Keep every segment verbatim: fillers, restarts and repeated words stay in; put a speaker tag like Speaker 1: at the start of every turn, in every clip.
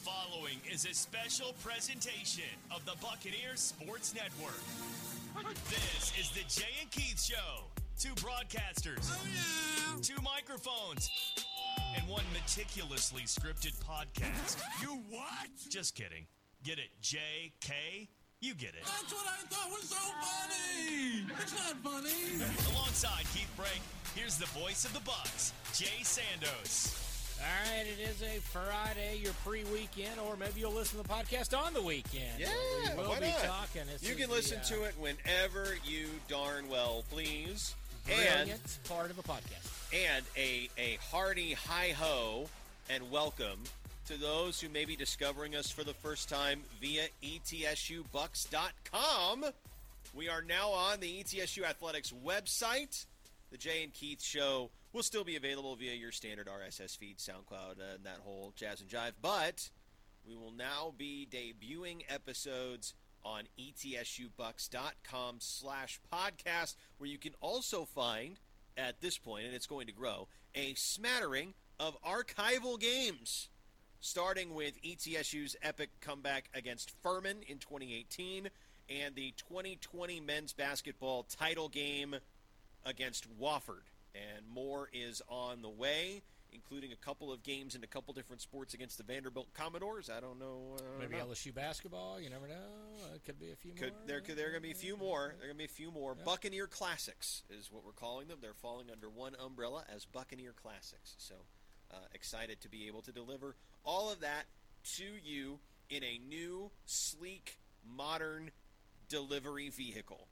Speaker 1: following is a special presentation of the Buccaneers Sports Network. This is the Jay and Keith Show. Two broadcasters,
Speaker 2: oh, yeah.
Speaker 1: two microphones, and one meticulously scripted podcast.
Speaker 2: You what?
Speaker 1: Just kidding. Get it, J K? You get it.
Speaker 2: That's what I thought was so funny. It's not funny.
Speaker 1: Alongside Keith Brake, here's the voice of the Bucs, Jay Sandos.
Speaker 3: All right, it is a Friday, your pre-weekend, or maybe you'll listen to the podcast on the weekend.
Speaker 4: Yeah,
Speaker 3: we will
Speaker 4: why
Speaker 3: be
Speaker 4: not?
Speaker 3: talking. This
Speaker 4: you
Speaker 3: is
Speaker 4: can
Speaker 3: the,
Speaker 4: listen
Speaker 3: uh,
Speaker 4: to it whenever you darn well please.
Speaker 3: Brilliant
Speaker 4: And
Speaker 3: part of a podcast.
Speaker 4: and a a hearty hi-ho and welcome to those who may be discovering us for the first time via E T S U Bucks dot com. We are now on the E T S U Athletics website. The Jay and Keith Show will still be available via your standard R S S feed, SoundCloud, uh, and that whole jazz and jive. But we will now be debuting episodes on E T S U Bucks dot com slash podcast, where you can also find, at this point, and it's going to grow, a smattering of archival games, starting with E T S U's epic comeback against Furman in twenty eighteen and the twenty twenty men's basketball title game against Wofford. And more is on the way, including a couple of games in a couple different sports against the Vanderbilt Commodores. I don't know. I don't
Speaker 3: Maybe
Speaker 4: know.
Speaker 3: L S U basketball. You never know. Uh, could be a few
Speaker 4: Could,
Speaker 3: more.
Speaker 4: there could there are going to be a few more. There are going to be a few more.
Speaker 3: Yeah.
Speaker 4: Buccaneer Classics is what we're calling them. They're falling under one umbrella as Buccaneer Classics. So uh, excited to be able to deliver all of that to you in a new, sleek, modern delivery vehicle.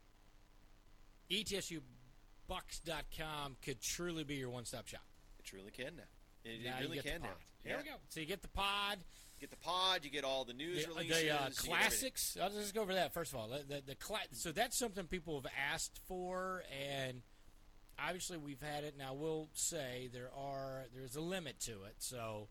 Speaker 3: E T S U Bucks dot com could truly be your one-stop shop.
Speaker 4: It truly can now. It,
Speaker 3: now
Speaker 4: it really
Speaker 3: you get
Speaker 4: can
Speaker 3: the
Speaker 4: now.
Speaker 3: pod. There we go. So you get the pod.
Speaker 4: Get the pod. You get all the news
Speaker 3: The,
Speaker 4: releases.
Speaker 3: the uh,
Speaker 4: you get everything.
Speaker 3: classics. I'll just go over that first of all. The, the, the cla- so that's something people have asked for, and obviously we've had it. Now we'll say there are there's a limit to it. So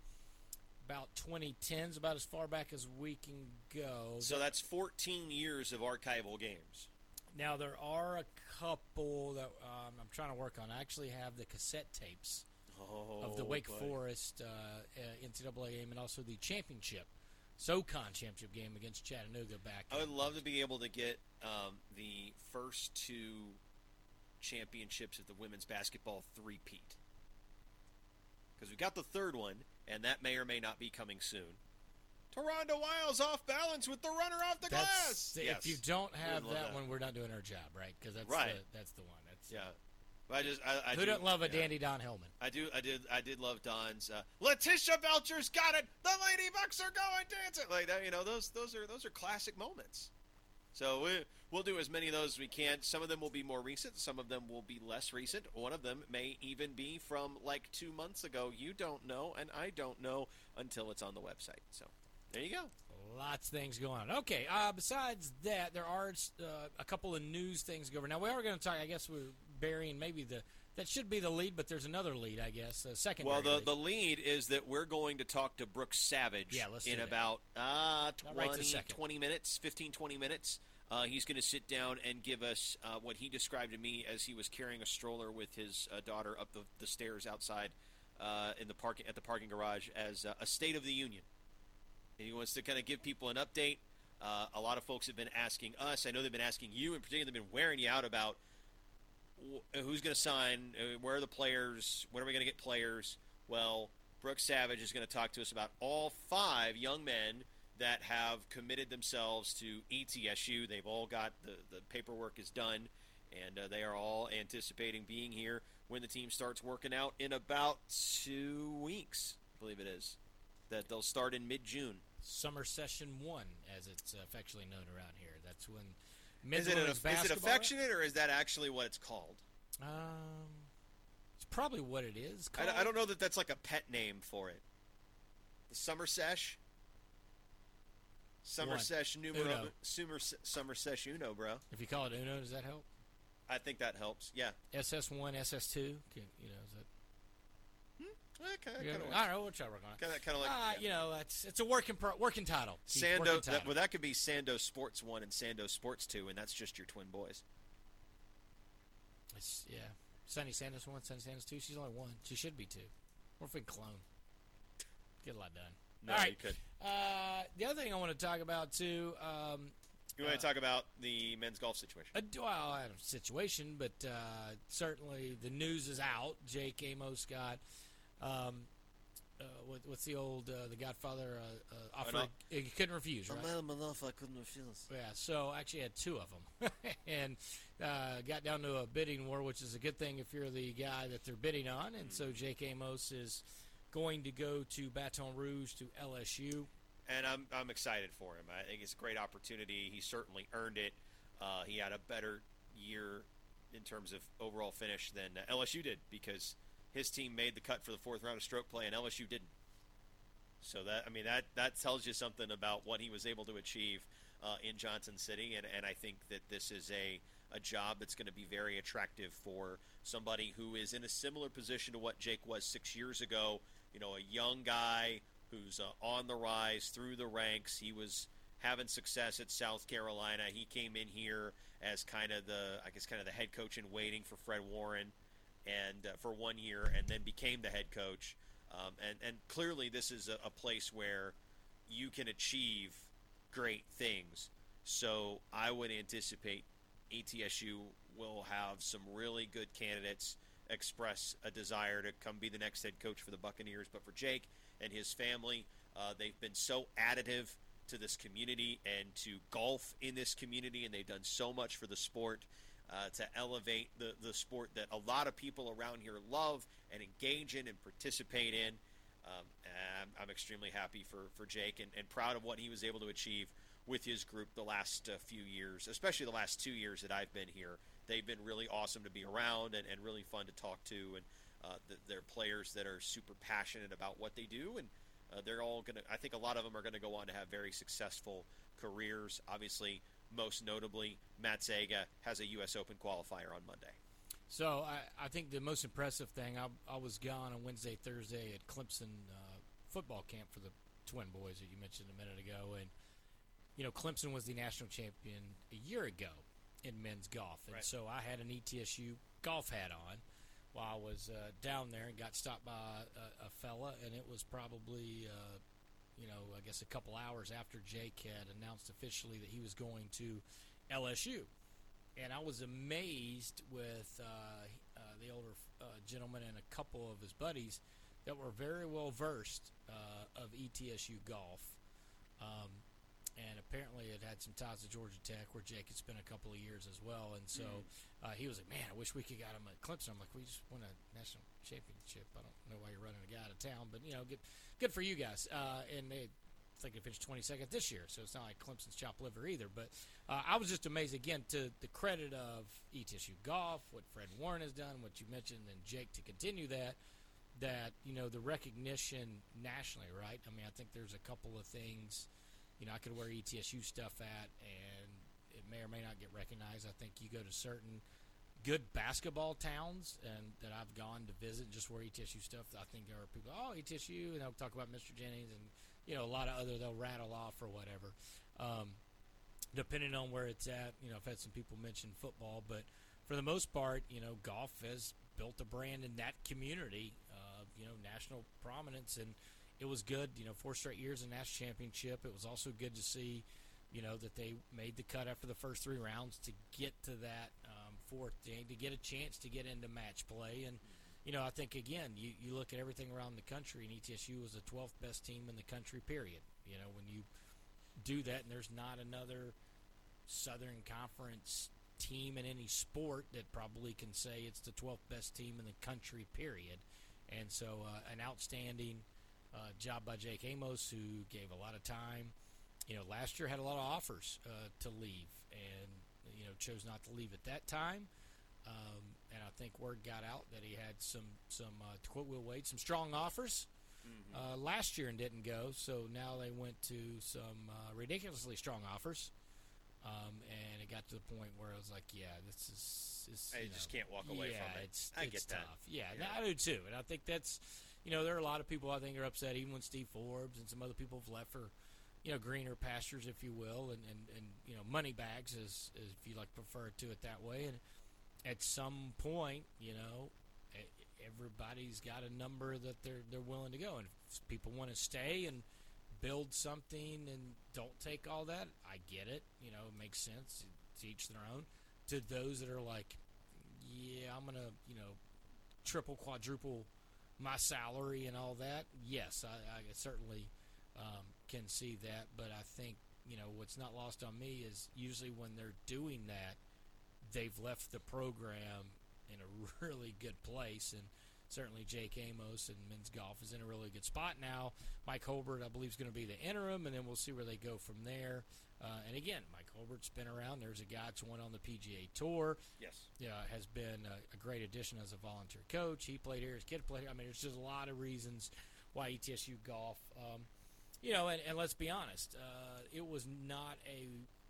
Speaker 3: about twenty ten is about as far back as we can go.
Speaker 4: So that's fourteen years of archival games.
Speaker 3: Now there are a couple that um, I'm trying to work on. I actually have the cassette tapes
Speaker 4: Oh,
Speaker 3: of the Wake
Speaker 4: boy.
Speaker 3: Forest uh, uh, N C double A game and also the championship, SoCon championship game against Chattanooga back.
Speaker 4: I would
Speaker 3: in-
Speaker 4: love to be able to get um, the first two championships of the women's basketball three-peat. Because we got the third one, and that may or may not be coming soon. Taronda Wiles off balance with the runner off the
Speaker 3: That's
Speaker 4: glass.
Speaker 3: the-
Speaker 4: Yes.
Speaker 3: If you don't
Speaker 4: We
Speaker 3: have
Speaker 4: would
Speaker 3: that,
Speaker 4: love that.
Speaker 3: one, we're not doing our job, right? Because that's
Speaker 4: Right.
Speaker 3: the, that's the one. That's
Speaker 4: Yeah. But I just, I, I
Speaker 3: who
Speaker 4: do,
Speaker 3: doesn't love a
Speaker 4: yeah.
Speaker 3: dandy Don Hellman?
Speaker 4: I do, I did, I did love Don's. Uh, Letitia Belcher's got it. The Lady Bucks are going dancing like that. You know, those, those are, those are classic moments. So we, we'll do as many of those as we can. Some of them will be more recent. Some of them will be less recent. One of them may even be from like two months ago. You don't know, and I don't know until it's on the website. So there you go.
Speaker 3: Lots of things going on. Okay, uh, besides that, there are uh, a couple of news things to go over. Now, we are going to talk, I guess we're burying maybe the, that should be the lead, but there's another lead, I guess, a secondary
Speaker 4: Well, the,
Speaker 3: lead.
Speaker 4: the lead is that we're going to talk to Brooks Savage
Speaker 3: Yeah, let's do
Speaker 4: in
Speaker 3: that.
Speaker 4: about uh,
Speaker 3: Not right this
Speaker 4: twenty,
Speaker 3: second.
Speaker 4: twenty minutes, fifteen, twenty minutes. Uh, he's going to sit down and give us uh, what he described to me as he was carrying a stroller with his uh, daughter up the, the stairs outside uh, in the parking at the parking garage as uh, a State of the Union. And he wants to kind of give people an update. Uh, a lot of folks have been asking us. I know they've been asking you in particular. They've been wearing you out about wh- who's going to sign, uh, where are the players, when are we going to get players. Well, Brooks Savage is going to talk to us about all five young men that have committed themselves to E T S U. They've all got the, the paperwork is done, and uh, they are all anticipating being here when the team starts working out in about two weeks, I believe it is, that they'll start in mid-June.
Speaker 3: Summer Session one, as it's affectionately known around here. That's when
Speaker 4: Is
Speaker 3: men's
Speaker 4: it, an,
Speaker 3: women's
Speaker 4: is it
Speaker 3: basketball.
Speaker 4: affectionate, or is that actually what it's called?
Speaker 3: Um, it's probably what it is.
Speaker 4: I,
Speaker 3: called.
Speaker 4: I don't know that that's like a pet name for it. The Summer Sesh? Summer
Speaker 3: One.
Speaker 4: Sesh numero,
Speaker 3: Uno.
Speaker 4: summer, Summer Sesh Uno, bro.
Speaker 3: If you call it Uno, does that help?
Speaker 4: I think that helps. Yeah.
Speaker 3: S S one, S S two, you know, is that?
Speaker 4: Okay,
Speaker 3: Yeah,
Speaker 4: kind of
Speaker 3: all right, we'll try to work on it.
Speaker 4: Kind of, kind of like
Speaker 3: Uh,
Speaker 4: yeah.
Speaker 3: you know, it's it's a working pro, working title. Keith,
Speaker 4: Sando.
Speaker 3: working
Speaker 4: That,
Speaker 3: title.
Speaker 4: well, that could be Sando Sports One and Sando Sports Two, and that's just your twin boys.
Speaker 3: It's, yeah, Sunny Sanders one, Sunny Sanders two. She's only one. She should be two. What if we clone? Get a lot done.
Speaker 4: No,
Speaker 3: All right.
Speaker 4: you could.
Speaker 3: Uh, the other thing I want to talk about, too, um,
Speaker 4: You want to talk about the men's golf situation?
Speaker 3: a, well, I don't know, situation, but uh, certainly the news is out. Jake Amos got, um, uh, what, what's the old, uh, the Godfather uh, uh, offer?
Speaker 4: no.
Speaker 3: He couldn't refuse, right?
Speaker 5: enough I couldn't refuse.
Speaker 3: Yeah, so actually had two of them, and uh, got down to a bidding war, which is a good thing if you're the guy that they're bidding on. And so Jake Amos is going to go to Baton Rouge to L S U.
Speaker 4: And I'm I'm excited for him. I think it's a great opportunity. He certainly earned it. Uh, he had a better year in terms of overall finish than uh, L S U did because his team made the cut for the fourth round of stroke play and L S U didn't. So that I mean that that tells you something about what he was able to achieve uh, in Johnson City, and, and I think that this is a a job that's going to be very attractive for somebody who is in a similar position to what Jake was six years ago. You know, a young guy who's uh, on the rise through the ranks. He was having success at South Carolina. He came in here as kind of the, I guess, kind of the head coach in waiting for Fred Warren, and uh, for one year, and then became the head coach. Um, and, and clearly, this is a, a place where you can achieve great things. So I would anticipate E T S U will have some really good candidates express a desire to come be the next head coach for the Buccaneers. But for Jake and his family, uh, they've been so additive to this community and to golf in this community, and they've done so much for the sport uh, to elevate the, the sport that a lot of people around here love and engage in and participate in. Um, and I'm, I'm extremely happy for, for Jake and, and proud of what he was able to achieve with his group the last uh, few years, especially the last two years that I've been here. They've been really awesome to be around and, and really fun to talk to, and uh, the, they're players that are super passionate about what they do, and uh, they're all going to, I think a lot of them are going to go on to have very successful careers. Obviously, most notably, Matt Zaga has a U S Open qualifier on Monday.
Speaker 3: So I, I think the most impressive thing, I, I was gone on Wednesday, Thursday at Clemson uh, football camp for the Twin Boys that you mentioned a minute ago, and you know, Clemson was the national champion a year ago in men's golf, and
Speaker 4: right.
Speaker 3: so I had an E T S U golf hat on while I was uh, down there and got stopped by a, a fella, and it was probably, uh, you know, I guess a couple hours after Jake had announced officially that he was going to L S U. And I was amazed with uh, uh, the older uh, gentleman and a couple of his buddies that were very well versed uh, of E T S U golf. Um, and apparently it had some ties to Georgia Tech, where Jake had spent a couple of years as well. And so uh, he was like, man, I wish we could got him at Clemson. I'm like, we just won a national championship. I don't know why you're running a guy out of town, but, you know, good, good for you guys. Uh, and they I think they finished twenty-second this year, so it's not like Clemson's chopped liver either. But uh, I was just amazed, again, to the credit of E T S U golf, what Fred Warren has done, what you mentioned, and Jake to continue that, that, you know, the recognition nationally, right? I mean, I think there's a couple of things, you know, I could wear E T S U stuff at, and it may or may not get recognized. I think you go to certain good basketball towns and that I've gone to visit and just wear E T S U stuff. I think there are people, oh, E T S U, and they'll talk about Mister Jennings and, you know, a lot of other, they'll rattle off or whatever. Um, depending on where it's at, you know, I've had some people mention football, but for the most part, you know, golf has built a brand in that community, uh, you know, national prominence, and it was good, you know, four straight years in national championship. It was also good to see, you know, that they made the cut after the first three rounds to get to that um, fourth game, to get a chance to get into match play. And, you know, I think, again, you, you look at everything around the country, and E T S U was the twelfth best team in the country, period. You know, when you do that, and there's not another Southern Conference team in any sport that probably can say it's the twelfth best team in the country, period. And so uh, an outstanding uh, job by Jake Amos, who gave a lot of time. You know, last year had a lot of offers uh, to leave, and, you know, chose not to leave at that time. Um, and I think word got out that he had some, some uh, to quote Will Wade, some strong offers mm-hmm. uh, last year and didn't go. So now they went to some uh, ridiculously strong offers. Um, and it got to the point where I was like, yeah, this is... is
Speaker 4: I
Speaker 3: you
Speaker 4: just
Speaker 3: know,
Speaker 4: can't walk away
Speaker 3: yeah,
Speaker 4: from it.
Speaker 3: It's,
Speaker 4: I
Speaker 3: it's
Speaker 4: get
Speaker 3: tough.
Speaker 4: that.
Speaker 3: Yeah,
Speaker 4: Yeah.
Speaker 3: I do too. And I think that's, you know, there are a lot of people I think are upset, even when Steve Forbes and some other people have left for, you know, greener pastures, if you will, and, and, and you know, money bags, as, as if you like prefer to it that way. And at some point, you know, everybody's got a number that they're they're willing to go. And if people want to stay and build something and don't take all that. I get it. You know, it makes sense. To each their own. To those that are like, yeah, I'm gonna, you know, triple, quadruple my salary and all that. Yes, I, I certainly um, can see that. But I think, you know, what's not lost on me is usually when they're doing that, they've left the program in a really good place. And certainly Jake Amos and men's golf is in a really good spot now. Mike Holbert, I believe, is going to be the interim, and then we'll see where they go from there. Uh, and again, Mike Holbert's been around. There's a guy that's won on the P G A Tour.
Speaker 4: Yes.
Speaker 3: Yeah, has been a, a great addition as a volunteer coach. He played here. His kid played here. I mean, there's just a lot of reasons why E T S U golf, um, you know, and, and let's be honest, uh, it was not a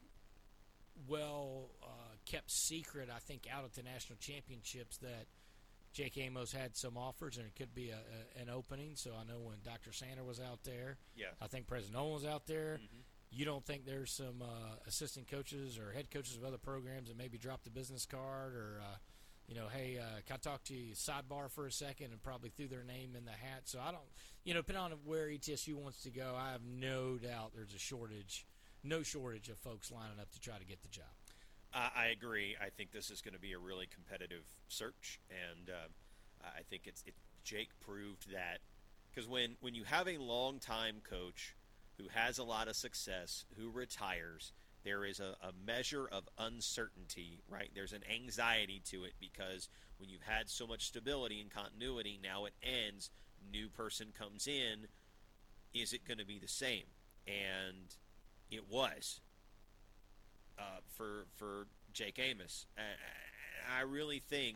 Speaker 3: well uh, kept secret, I think, out at the national championships that Jake Amos had some offers, and it could be a, a, an opening. So I know when Doctor Sander was out there,
Speaker 4: Yeah.
Speaker 3: I think President Nolan was out there.
Speaker 4: Mhm.
Speaker 3: You don't think there's some uh, assistant coaches or head coaches of other programs that maybe dropped the business card or, uh, you know, hey, uh, can I talk to you sidebar for a second, and probably threw their name in the hat. So I don't, you know, depending on where E T S U wants to go, I have no doubt there's a shortage, no shortage of folks lining up to try to get the job.
Speaker 4: Uh, I agree. I think this is going to be a really competitive search, and uh, I think it's it, Jake proved that, because when, when you have a long-time coach who has a lot of success, who retires, there is a, a measure of uncertainty, right? There's an anxiety to it because when you've had so much stability and continuity, now it ends, new person comes in, is it going to be the same? And it was. Uh, for for Jake Amos. Uh, I really think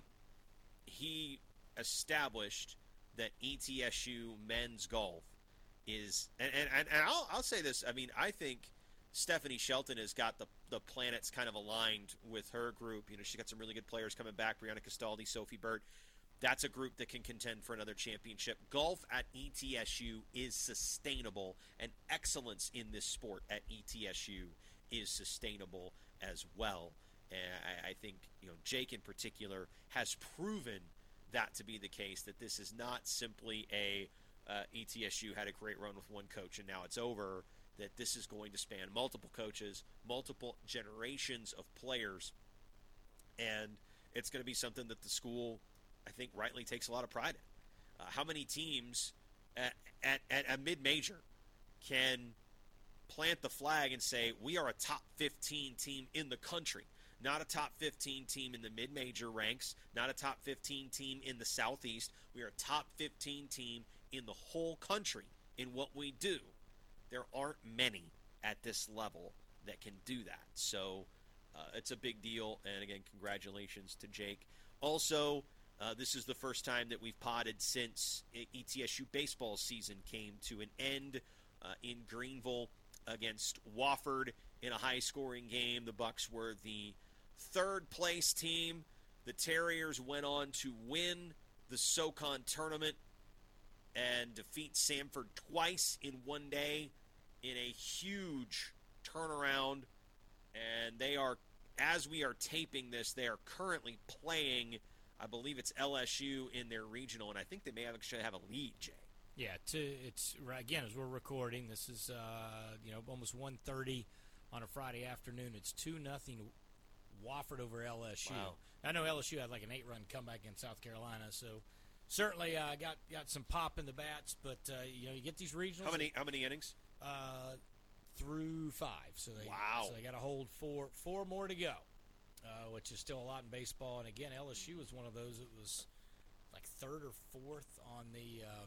Speaker 4: he established that E T S U men's golf is, and, and, and I'll, I'll say this, I mean, I think Stephanie Shelton has got the, the planets kind of aligned with her group. You know, she's got some really good players coming back, Brianna Castaldi, Sophie Burt. That's a group that can contend for another championship. Golf at E T S U is sustainable, and excellence in this sport at E T S U is sustainable as well. And I, I think, you know, Jake in particular has proven that to be the case, that this is not simply a uh, E T S U had a great run with one coach and now it's over, that this is going to span multiple coaches, multiple generations of players, and it's going to be something that the school, I think, rightly takes a lot of pride in. Uh, how many teams at, at, at a mid-major can plant the flag and say, we are a top fifteen team in the country, not a top fifteen team in the mid-major ranks, not a top fifteen team in the Southeast. We are a top fifteen team in the whole country in what we do. There aren't many at this level that can do that. So uh, it's a big deal. And again, congratulations to Jake. Also, uh, this is the first time that we've potted since E T S U baseball season came to an end uh, in Greenville against Wofford in a high-scoring game. The Bucks were the third-place team. The Terriers went on to win the SoCon tournament and defeat Samford twice in one day in a huge turnaround. And they are, as we are taping this, they are currently playing, I believe it's L S U in their regional, and I think they may actually have a lead, Jay.
Speaker 3: Yeah, to, it's again, as we're recording, this is uh, you know almost one thirty on a Friday afternoon. It's two nothing Wofford over L S U.
Speaker 4: Wow.
Speaker 3: I know L S U had like an eight run comeback in South Carolina, so certainly uh, got got some pop in the bats. But uh, you know, you get these regionals.
Speaker 4: How many how many innings?
Speaker 3: Uh, through five. So they
Speaker 4: wow.
Speaker 3: So they got to hold four four more to go, uh, which is still a lot in baseball. And again, L S U was one of those that was like third or fourth on the. Um,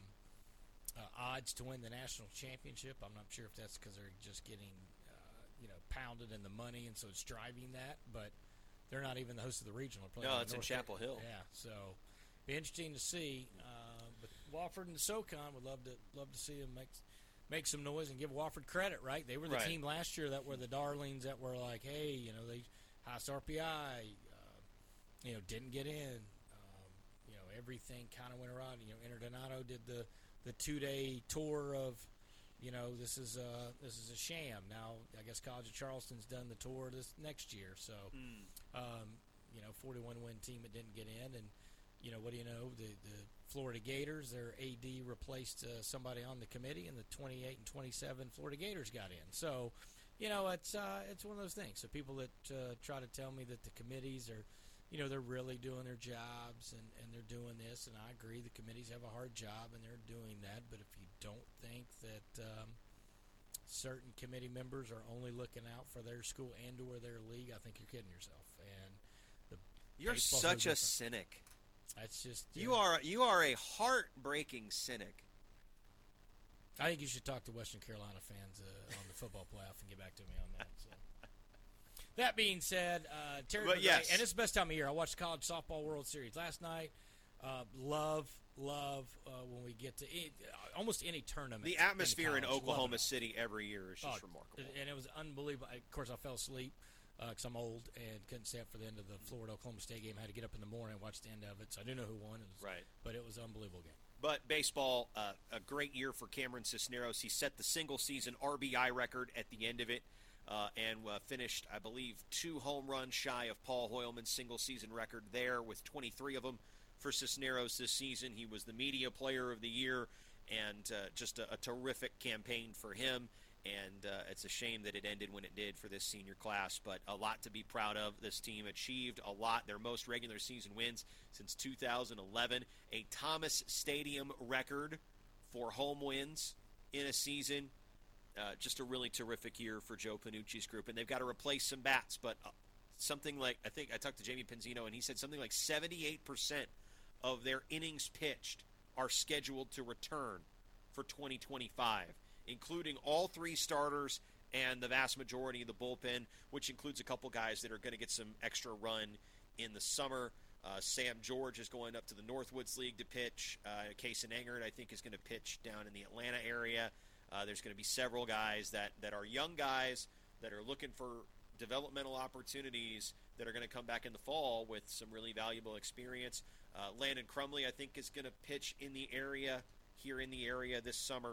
Speaker 3: Uh, odds to win the national championship. I'm not sure if that's because they're just getting, uh, you know, pounded in the money, and so it's driving that. But they're not even the host of the regional. They're
Speaker 4: No,
Speaker 3: in
Speaker 4: it's in
Speaker 3: North
Speaker 4: Chapel
Speaker 3: Car-
Speaker 4: Hill.
Speaker 3: Yeah, so be interesting to see. Uh, but Wofford and the SoCon would love to love to see them make make some noise and give Wofford credit. Right, they were the
Speaker 4: Right.
Speaker 3: team last year that were the darlings that were like, hey, you know, they highest R P I, uh, you know, didn't get in. Um, you know, everything kind of went around. You know, Interdonato did the. The two-day tour of, you know, this is a this is a sham. Now I guess College of Charleston's done the tour this next year. So,
Speaker 4: Mm.
Speaker 3: um, you know, forty-one win team that didn't get in, and you know, what do you know? The the Florida Gators, their A D replaced uh, somebody on the committee, and the twenty-eight and twenty-seven Florida Gators got in. So, you know, it's uh, it's one of those things. So people that uh, try to tell me that the committees are, you know, they're really doing their jobs and, and they're doing this, and I agree, the committees have a hard job and they're doing that. But if you don't think that um, certain committee members are only looking out for their school and or their league, I think you're kidding yourself. And the
Speaker 4: You're
Speaker 3: baseball's
Speaker 4: such
Speaker 3: no
Speaker 4: a
Speaker 3: different.
Speaker 4: cynic.
Speaker 3: That's just
Speaker 4: You are you are a heartbreaking cynic.
Speaker 3: I think you should talk to Western Carolina fans uh, on the football playoff and get back to me on that. So. That being said, uh, Terry
Speaker 4: But
Speaker 3: McGray,
Speaker 4: yes.
Speaker 3: and it's the best time of year. I watched the College Softball World Series last night. Uh, love, love uh, when we get to it, almost any tournament.
Speaker 4: The atmosphere in,
Speaker 3: college. Love it
Speaker 4: Oklahoma
Speaker 3: all.
Speaker 4: City every year is just
Speaker 3: Oh,
Speaker 4: remarkable.
Speaker 3: And it was unbelievable. Of course, I fell asleep because I'm old and couldn't stay up for the end of the Florida-Oklahoma State game. I had to get up in the morning and watch the end of it, so I didn't know who won. It was,
Speaker 4: Right.
Speaker 3: But it was an unbelievable game.
Speaker 4: But baseball, uh, a great year for Cameron Cisneros. He set the single-season R B I record at the end of it uh, and uh, finished, I believe, two home runs shy of Paul Hoylman's single-season record there with twenty-three of them for Cisneros this season. He was the media player of the year and uh, just a, a terrific campaign for him. And uh, it's a shame that it ended when it did for this senior class, but a lot to be proud of. This team achieved a lot, their most regular season wins since two thousand eleven, a Thomas Stadium record for home wins in a season. Uh, just a really terrific year for Joe Panucci's group, and they've got to replace some bats, but uh, something like, I think I talked to Jamie Penzino, and he said something like seventy-eight percent of their innings pitched are scheduled to return for twenty twenty-five. Including all three starters and the vast majority of the bullpen, which includes a couple guys that are going to get some extra run in the summer. Uh, Sam George is going up to the Northwoods League to pitch. Uh, Kaysen Engert, I think, is going to pitch down in the Atlanta area. Uh, there's going to be several guys that, that are young guys that are looking for developmental opportunities that are going to come back in the fall with some really valuable experience. Uh, Landon Crumley, I think, is going to pitch in the area, here in the area this summer.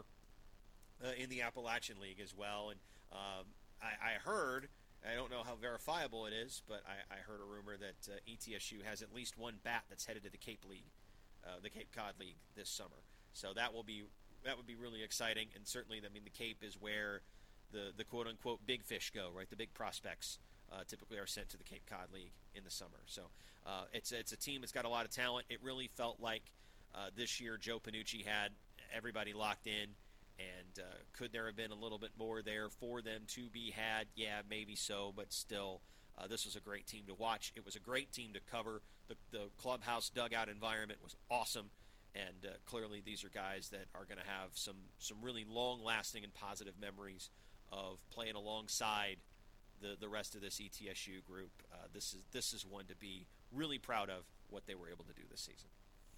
Speaker 4: Uh, in the Appalachian League as well. And um, I, I heard, I don't know how verifiable it is, but I, I heard a rumor that uh, E T S U has at least one bat that's headed to the Cape League, uh, the Cape Cod League this summer. So that will be that would be really exciting. And certainly, I mean, the Cape is where the, the quote-unquote big fish go, right? The big prospects uh, typically are sent to the Cape Cod League in the summer. So uh, it's, it's a team that's got a lot of talent. It really felt like uh, this year Joe Panucci had everybody locked in. And uh, could there have been a little bit more there for them to be had? Yeah, maybe so, but still, uh, this was a great team to watch. It was a great team to cover. The, the clubhouse dugout environment was awesome, and uh, clearly these are guys that are going to have some, some really long-lasting and positive memories of playing alongside the, the rest of this E T S U group. Uh, this is this is one to be really proud of what they were able to do this season.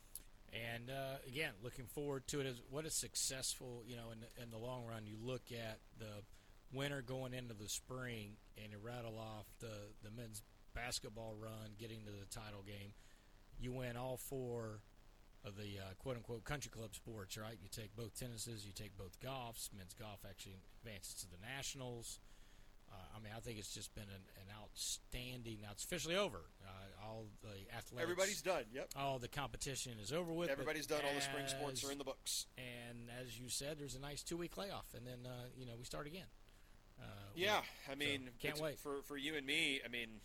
Speaker 3: And, uh, again, looking forward to it. As what a successful, you know, in the, in the long run, you look at the winter going into the spring and you rattle off the, the men's basketball run, getting to the title game. You win all four of the uh, quote-unquote country club sports, right? You take both tennises, you take both golfs. Men's golf actually advances to the nationals. Uh, I mean, I think it's just been an, an outstanding. Now it's officially over. Uh, all the athletics.
Speaker 4: Everybody's done. Yep.
Speaker 3: All the competition is over with.
Speaker 4: Everybody's done. All the spring
Speaker 3: as-
Speaker 4: sports are in the books.
Speaker 3: And as you said, there's a nice two-week layoff, and then uh, you know we start again. Uh,
Speaker 4: Yeah,
Speaker 3: we-
Speaker 4: I mean,
Speaker 3: so, can't
Speaker 4: it's-
Speaker 3: wait.
Speaker 4: for for you and me. I mean,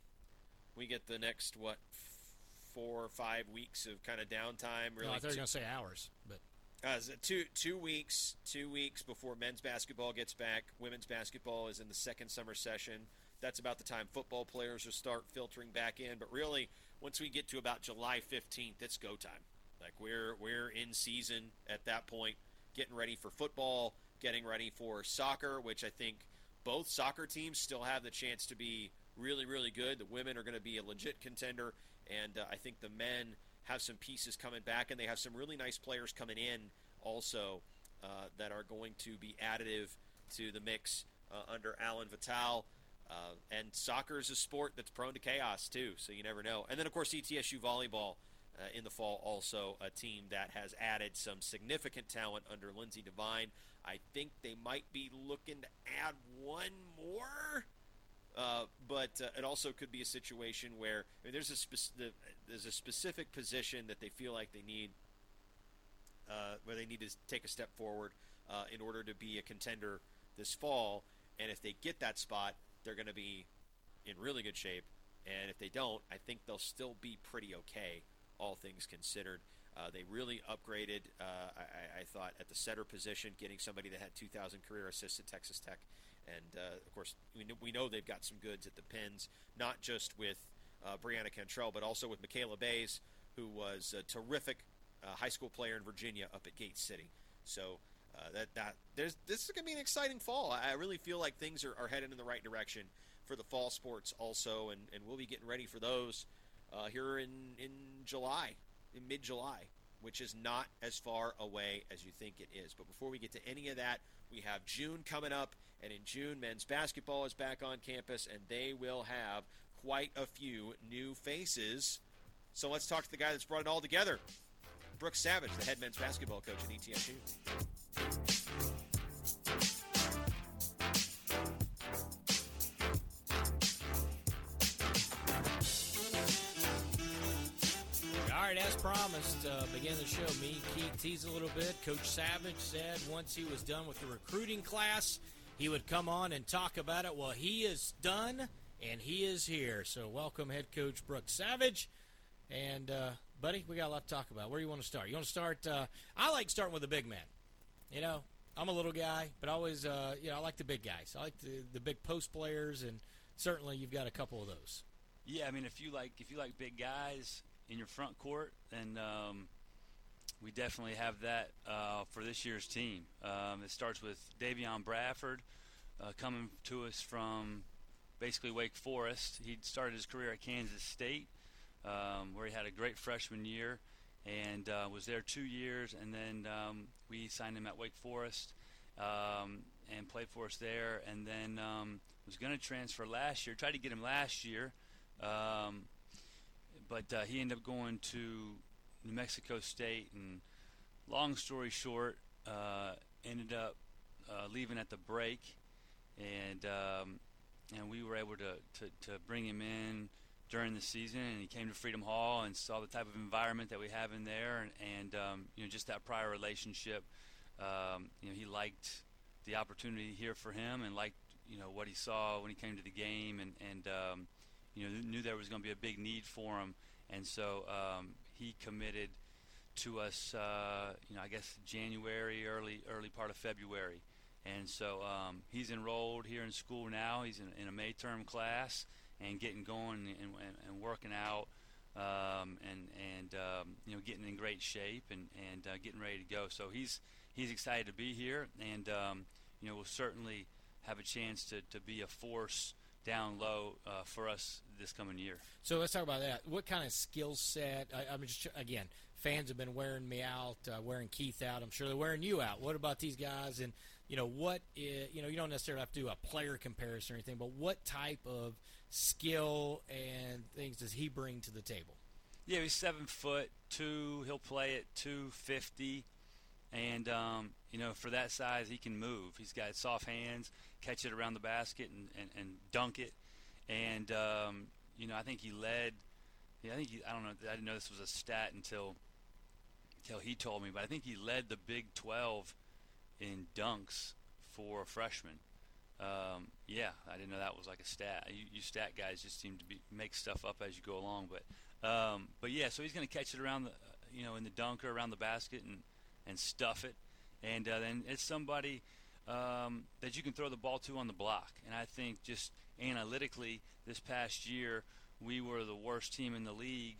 Speaker 4: we get the next what four or five weeks of kind of downtime. Really,
Speaker 3: No, I thought you were
Speaker 4: two,
Speaker 3: going to say hours, but
Speaker 4: uh, is it two two weeks, two weeks before men's basketball gets back. Women's basketball is in the second summer session. That's about the time football players will start filtering back in. But really, once we get to about July fifteenth, it's go time. Like we're we're in season at that point, getting ready for football, getting ready for soccer, which I think both soccer teams still have the chance to be really, really good. The women are going to be a legit contender, and uh, I think the men have some pieces coming back, and they have some really nice players coming in also uh, that are going to be additive to the mix uh, under Alan Vital. Uh, and soccer is a sport that's prone to chaos, too, so you never know. And then, of course, E T S U volleyball uh, in the fall, also a team that has added some significant talent under Lindsey Devine. I think they might be looking to add one more Uh, but uh, it also could be a situation where I mean, there's a spec- the, there's a specific position that they feel like they need, uh, where they need to take a step forward uh, in order to be a contender this fall. And if they get that spot, they're going to be in really good shape. And if they don't, I think they'll still be pretty okay, all things considered. Uh, they really upgraded, uh, I, I thought, at the setter position, getting somebody that had two thousand career assists at Texas Tech. And, uh, of course, we know, we know they've got some goods at the pins, not just with uh, Brianna Cantrell, but also with Michaela Bays, who was a terrific uh, high school player in Virginia up at Gate City. So uh, that that there's this is going to be an exciting fall. I really feel like things are, are headed in the right direction for the fall sports also, and, and we'll be getting ready for those uh, here in, in July, in mid-July, which is not as far away as you think it is. But before we get to any of that, we have June coming up, and in June, men's basketball is back on campus, and they will have quite a few new faces. So let's talk to the guy that's brought it all together, Brooks Savage, the head men's basketball coach at E T S U.
Speaker 3: All right, as promised, uh, begin the show. Me and Keith teased a little bit. Coach Savage said once he was done with the recruiting class, he would come on and talk about it. Well, he is done, and he is here. So welcome, head coach Brooks Savage. And, uh, buddy, we got a lot to talk about. Where do you want to start? You want to start? Uh, I like starting with a big man. You know, I'm a little guy, but always, uh, you know, I like the big guys. I like the, the big post players, and certainly you've got a couple of those.
Speaker 6: Yeah, I mean, if you like if you like big guys in your front court, then um, we definitely have that uh, for this year's team. Um, it starts with Davion Bradford uh, coming to us from basically Wake Forest. He started his career at Kansas State, um, where he had a great freshman year and uh, was there two years, and then um, we signed him at Wake Forest um, and played for us there, and then um, was going to transfer last year. Tried to get him last year, um, but uh, he ended up going to New Mexico State, and long story short, uh, ended up uh, leaving at the break, and um, and we were able to, to, to bring him in during the season, and he came to Freedom Hall and saw the type of environment that we have in there, and, and um, you know, just that prior relationship. Um, you know, he liked the opportunity here for him, and liked, you know, what he saw when he came to the game, and and um, you know, knew there was going to be a big need for him, and so um, he committed to us. Uh, you know, I guess January, early early part of February, and so um, he's enrolled here in school now. He's in, in a May term class and getting going and, and, and working out, um, and and um, you know, getting in great shape and and uh, getting ready to go. So he's he's excited to be here, and um, you know, we'll certainly have a chance to, to be a force down low uh, for us this coming year.
Speaker 3: So let's talk about that. What kind of skill set? I, I'm just again, fans have been wearing me out, uh, wearing Keith out. I'm sure they're wearing you out. What about these guys? And you know, what is, you know, you don't necessarily have to do a player comparison or anything, but what type of skill and things does he bring to the table?
Speaker 6: Yeah, he's seven foot two. He'll play at two fifty, and um, you know, for that size, he can move. He's got soft hands, catch it around the basket and, and, and dunk it. And um, you know, I think he led. Yeah, I think he, I don't know. I didn't know this was a stat until until he told me, but I think he led the Big twelve in dunks for a freshman. Um, yeah, I didn't know that was like a stat. You, you stat guys just seem to be make stuff up as you go along, but um, but yeah. So he's going to catch it around the, you know, in the dunker around the basket and, and stuff it, and uh, then it's somebody um, that you can throw the ball to on the block. And I think just analytically, this past year we were the worst team in the league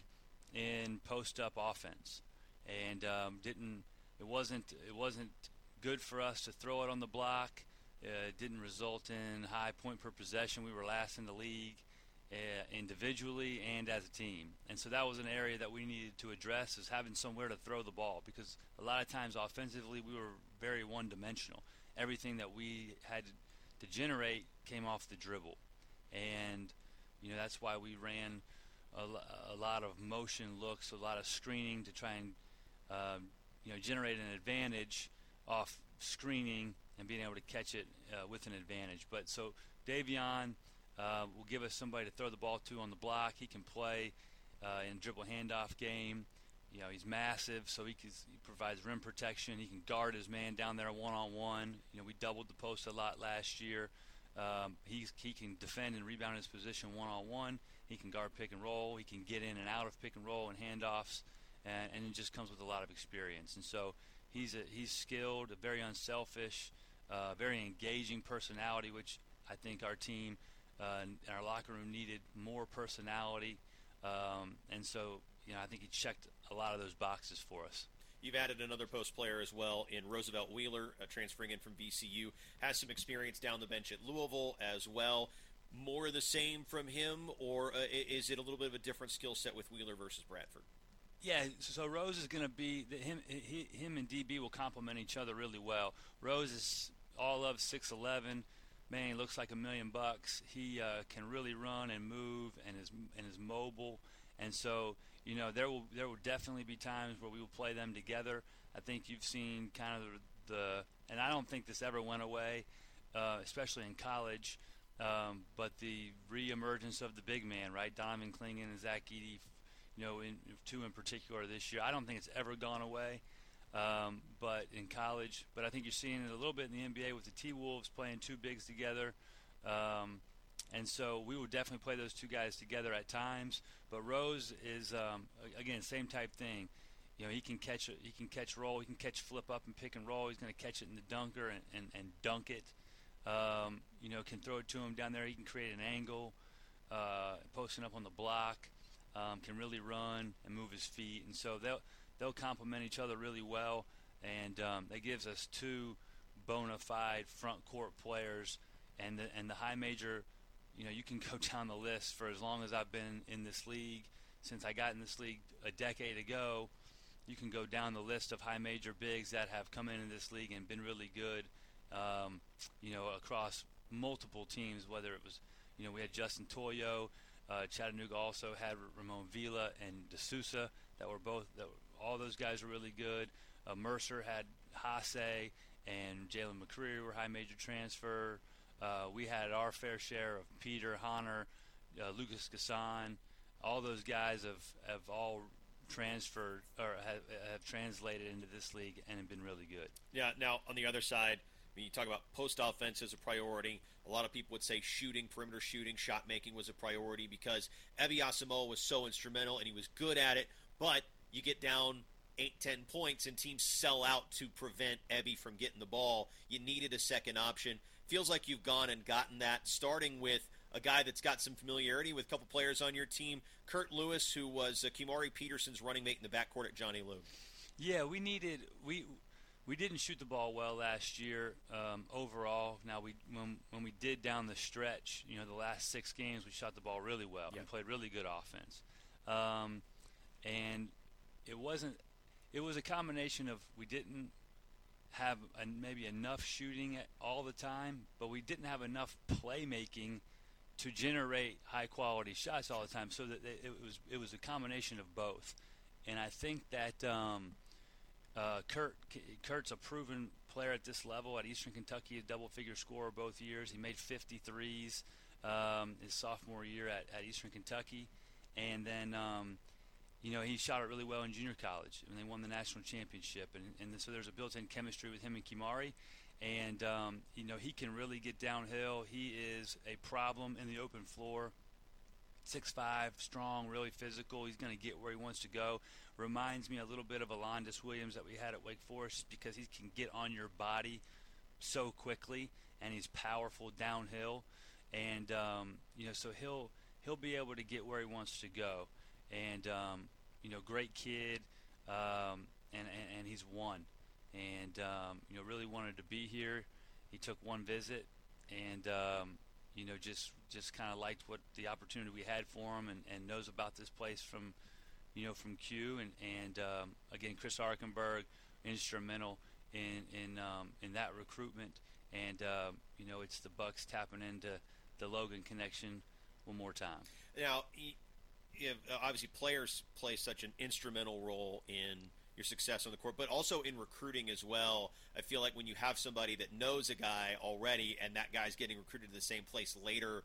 Speaker 6: in post-up offense, and um, didn't it wasn't it wasn't good for us to throw it on the block. Uh, it didn't result in high point per possession. We were last in the league uh, individually and as a team. And so that was an area that we needed to address, is having somewhere to throw the ball, because a lot of times offensively we were very one-dimensional. Everything that we had to generate came off the dribble. And, you know, that's why we ran a, a lot of motion looks, a lot of screening to try and, uh, you know, generate an advantage off screening and being able to catch it uh, with an advantage. But so Davion uh, will give us somebody to throw the ball to on the block. He can play uh, in dribble handoff game. You know, he's massive, so he, can, he provides rim protection. He can guard his man down there one-on-one. You know, we doubled the post a lot last year. Um, he's, he can defend and rebound his position one-on-one. He can guard pick and roll. He can get in and out of pick and roll and handoffs, and, and it just comes with a lot of experience. And so he's a, he's skilled, very unselfish, uh, very engaging personality, which I think our team uh, and our locker room needed more personality. Um, and so, you know, I think he checked a lot of those boxes for us.
Speaker 4: You've added another post player as well in Roosevelt Wheeler, uh, transferring in from V C U. Has some experience down the bench at Louisville as well. More of the same from him, or uh, is it a little bit of a different skill set with Wheeler versus Bradford?
Speaker 6: Yeah, so Rose is going to be – him he, him and D B will complement each other really well. Rose is all of six eleven. Man, he looks like a million bucks. He uh, can really run and move and is and is mobile. And so, you know, there will there will definitely be times where we will play them together. I think you've seen kind of the, the and I don't think this ever went away, uh, especially in college, um, but the reemergence of the big man, right? Donovan Clingan and Zach Edey, you know, in, two in particular this year. I don't think it's ever gone away, um, but in college. But I think you're seeing it a little bit in the N B A with the T-Wolves playing two bigs together. Um, and so we would definitely play those two guys together at times. But Rose is, um, again, same type thing. You know, he can catch he can catch roll. He can catch flip up and pick and roll. He's going to catch it in the dunker and, and, and dunk it. Um, you know, can throw it to him down there. He can create an angle, uh, posting up on the block. Um, can really run and move his feet. And so they'll, they'll complement each other really well. And um, that gives us two bona fide front court players. And the, and the high major, you know, you can go down the list for as long as I've been in this league. Since I got in this league a decade ago, you can go down the list of high major bigs that have come into this league and been really good, um, you know, across multiple teams, whether it was, you know, we had Justin Toyo. Uh, Chattanooga also had Ramon Villa and D'Souza that were both that were, all those guys were really good. Uh, Mercer had Hasse and Jalen McCreary were high major transfer. Uh, we had our fair share of Peter Honor, uh, Lucas Gasson. All those guys have, have all transferred or have, have translated into this league and have been really good.
Speaker 4: Yeah. Now on the other side, when you talk about post offense as a priority, a lot of people would say shooting, perimeter shooting, shot making was a priority because Ebi Asamoah was so instrumental and he was good at it. But you get down eight, ten points and teams sell out to prevent Ebi from getting the ball. You needed a second option. Feels like you've gone and gotten that, starting with a guy that's got some familiarity with a couple players on your team, Kurt Lewis, who was uh, Kimari Peterson's running mate in the backcourt at Johnny Loon.
Speaker 6: Yeah, we needed we. We didn't shoot the ball well last year um, overall. Now, we when when we did down the stretch, you know, the last six games, we shot the ball really well
Speaker 4: yeah.
Speaker 6: and played really good offense. Um, and it wasn't. It was a combination of we didn't have a, maybe enough shooting at, all the time, but we didn't have enough playmaking to generate high quality shots all the time. So that it was it was a combination of both. And I think that. Um, Uh, Kurt, Kurt's a proven player at this level at Eastern Kentucky, a double-figure scorer both years. He made fifty-threes um, his sophomore year at, at Eastern Kentucky. And then, um, you know, he shot it really well in junior college, and they won the national championship. And, and so there's a built-in chemistry with him and Kimari. And, um, you know, he can really get downhill. He is a problem in the open floor. six five, strong, really physical. He's going to get where he wants to go. Reminds me a little bit of Alondis Williams that we had at Wake Forest just because he can get on your body so quickly, and he's powerful downhill. And, um, you know, so he'll he'll be able to get where he wants to go. And, um, you know, great kid, um, and, and, and he's won. And, um, you know, really wanted to be here. He took one visit and, um, you know, just just kind of liked what the opportunity we had for him and, and knows about this place from, you know, from Q. And, and um, again, Chris Arkenberg, instrumental in in, um, in that recruitment. And, um, you know, it's the Bucks tapping into the Logan connection one more time.
Speaker 4: Now, you have, obviously players play such an instrumental role in your success on the court, but also in recruiting as well. I feel like when you have somebody that knows a guy already and that guy's getting recruited to the same place later,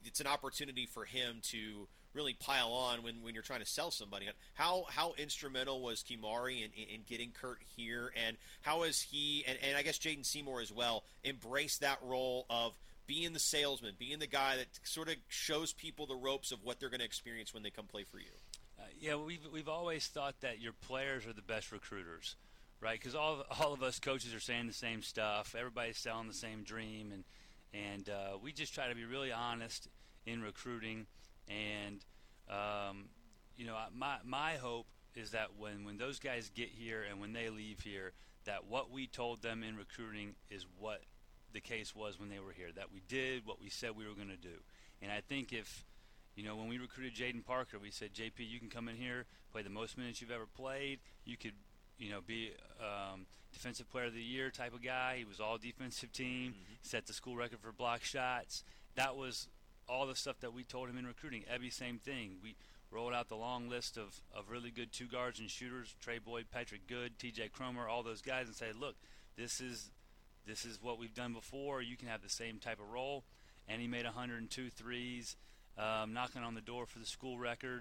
Speaker 4: it's an opportunity for him to really pile on when, when you're trying to sell somebody. How how instrumental was Kimari in, in, in getting Kurt here, and how has he, and, and I guess Jaden Seymour as well, embraced that role of being the salesman, being the guy that sort of shows people the ropes of what they're going to experience when they come play for you?
Speaker 6: Uh, yeah, we've we've always thought that your players are the best recruiters, right? Because all of, all of us coaches are saying the same stuff. Everybody's selling the same dream, and and uh, we just try to be really honest in recruiting. And um, you know, my my hope is that when when those guys get here and when they leave here, that what we told them in recruiting is what the case was when they were here. That we did what we said we were going to do. And I think if You know, when we recruited Jaden Parker, we said, J P, you can come in here, play the most minutes you've ever played. You could, you know, be um, defensive player of the year type of guy. He was all defensive team, mm-hmm. set the school record for block shots. That was all the stuff that we told him in recruiting. Ebby, same thing. We rolled out the long list of, of really good two guards and shooters, Trey Boyd, Patrick Good, T J Cromer, all those guys, and said, look, this is this is what we've done before. You can have the same type of role. And he made one hundred two threes. Um, knocking on the door for the school record,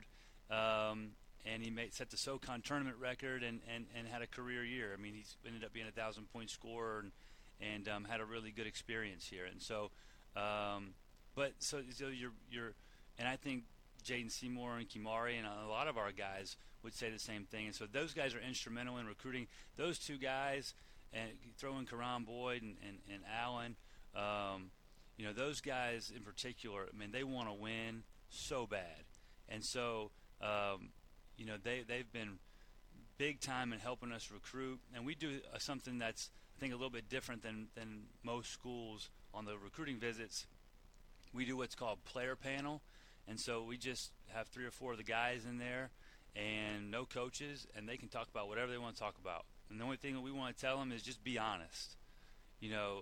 Speaker 6: um, and he made, set the SoCon tournament record and, and, and had a career year. I mean, he's ended up being a thousand-point scorer and, and um, had a really good experience here. And so, um, but so, so you're you're, and I think Jaden Seymour and Kimari and a lot of our guys would say the same thing. And so those guys are instrumental in recruiting. Those two guys, and throw in Karan Boyd and, and, and Allen, um, you know, those guys in particular, I mean, they want to win so bad. And so, um, you know, they, they've been big time in helping us recruit. And we do uh, something that's, I think, a little bit different than, than most schools on the recruiting visits. We do what's called player panel. And so we just have three or four of the guys in there and no coaches, and they can talk about whatever they want to talk about. And the only thing that we want to tell them is just be honest. You know,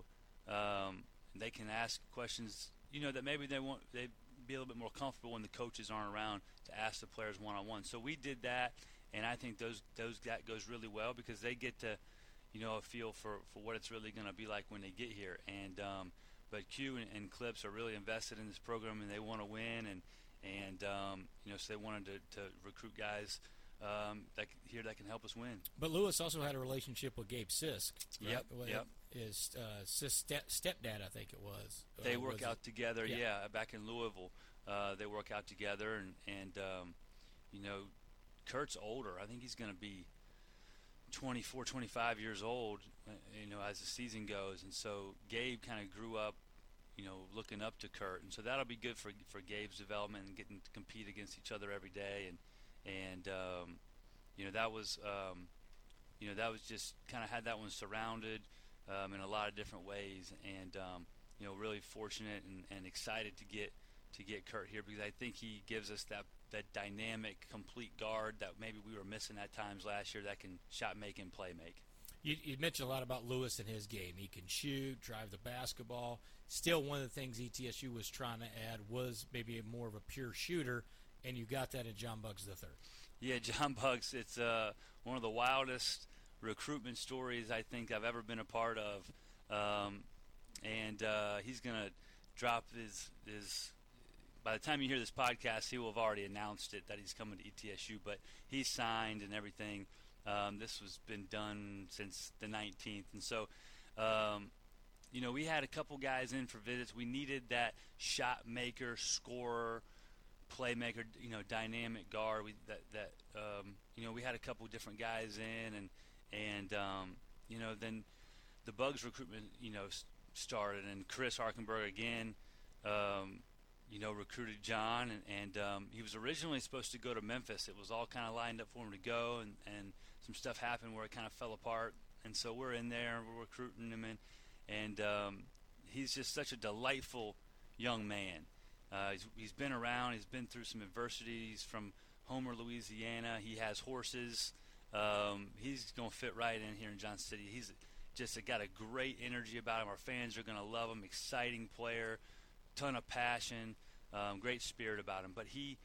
Speaker 6: um, they can ask questions, you know, that maybe they want they'd be a little bit more comfortable when the coaches aren't around to ask the players one-on-one. So we did that, and I think those those that goes really well because they get to, you know, a feel for, for what it's really going to be like when they get here. And um, but Q and, and Clips are really invested in this program, and they want to win, and and um, you know, so they wanted to, to recruit guys um, that here that can help us win.
Speaker 3: But Lewis also had a relationship with Gabe Sisk. Right?
Speaker 6: Yep. Yep.
Speaker 3: His uh, Sisk step, stepdad, I think it was.
Speaker 6: They
Speaker 3: uh,
Speaker 6: work
Speaker 3: was
Speaker 6: out
Speaker 3: it?
Speaker 6: together.
Speaker 3: Yeah.
Speaker 6: Yeah. Back in Louisville, uh, they work out together, and and um, you know, Kurt's older. I think he's going to be twenty-four, twenty-five years old. You know, as the season goes, and so Gabe kind of grew up, you know, looking up to Kurt, and so that'll be good for for Gabe's development and getting to compete against each other every day, and and um, you know, that was um, you know that was just kind of had that one surrounded um, in a lot of different ways, and um, you know, really fortunate and, and excited to get to get Kurt here because I think he gives us that that dynamic, complete guard that maybe we were missing at times last year that can shot make and play make.
Speaker 3: You, you mentioned a lot about Lewis and his game. He can shoot, drive the basketball. Still, one of the things E T S U was trying to add was maybe a more of a pure shooter, and you got that in John Buggs the third. Yeah,
Speaker 6: John Buggs, it's uh, one of the wildest recruitment stories I think I've ever been a part of. Um, and uh, he's going to drop his, his – by the time you hear this podcast, he will have already announced it that he's coming to E T S U. But he's signed and everything. Um, this was been done since the nineteenth. And so, um, you know, we had a couple guys in for visits. We needed that shot maker, scorer, playmaker, you know, dynamic guard. We, that, that um, you know, we had a couple different guys in. And, and um, you know, then the Buggs recruitment, you know, started. And Chris Harkenberg again, um, you know, recruited John. And, and um, he was originally supposed to go to Memphis. It was all kind of lined up for him to go. And, and some stuff happened where it kind of fell apart, and so we're in there and we're recruiting him in, and um, he's just such a delightful young man. Uh, he's, he's been around, he's been through some adversity. He's from Homer, Louisiana. He has horses. Um, he's going to fit right in here in Johnson City. He's just got a great energy about him. Our fans are going to love him. Exciting player, ton of passion, um, great spirit about him. But he,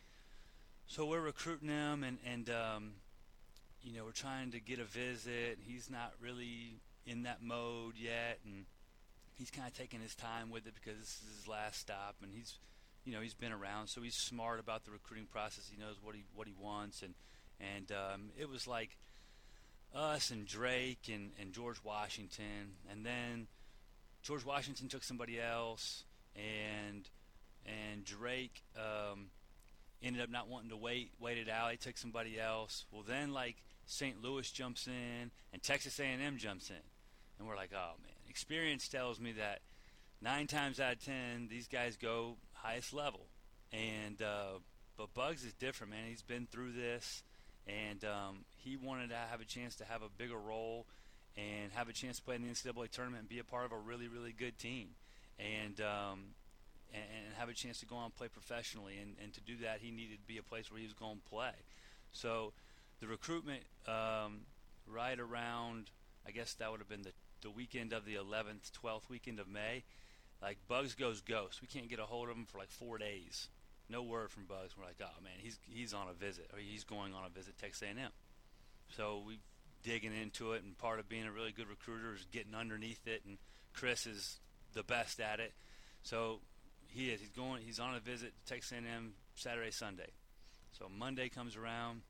Speaker 6: so we're recruiting him, and and. Um, You know, we're trying to get a visit. He's not really in that mode yet, and he's kind of taking his time with it because this is his last stop. And he's, you know, he's been around, so he's smart about the recruiting process. He knows what he what he wants, and and um, it was like us and Drake and, and George Washington, and then George Washington took somebody else, and and Drake um, ended up not wanting to wait wait it out. He took somebody else. Well, then like Saint Louis jumps in, and Texas A and M jumps in, and we're like, oh man, experience tells me that nine times out of ten these guys go highest level, and uh, but Bugs is different, man. He's been through this, and um, he wanted to have a chance to have a bigger role and have a chance to play in the N C double A tournament and be a part of a really, really good team, and um, and, and have a chance to go on and play professionally. And, and to do that, he needed to be a place where he was going to play. So the recruitment um, right around, I guess that would have been the, the weekend of the eleventh, twelfth weekend of May, like Bugs goes ghost. We can't get a hold of him for like four days. No word from Bugs. We're like, oh, man, he's he's on a visit, or he's going on a visit to Texas A and M. So we digging into it, and part of being a really good recruiter is getting underneath it, and Chris is the best at it. So he is. He's going. He's on a visit to Texas A and M Saturday, Sunday. So Monday comes around,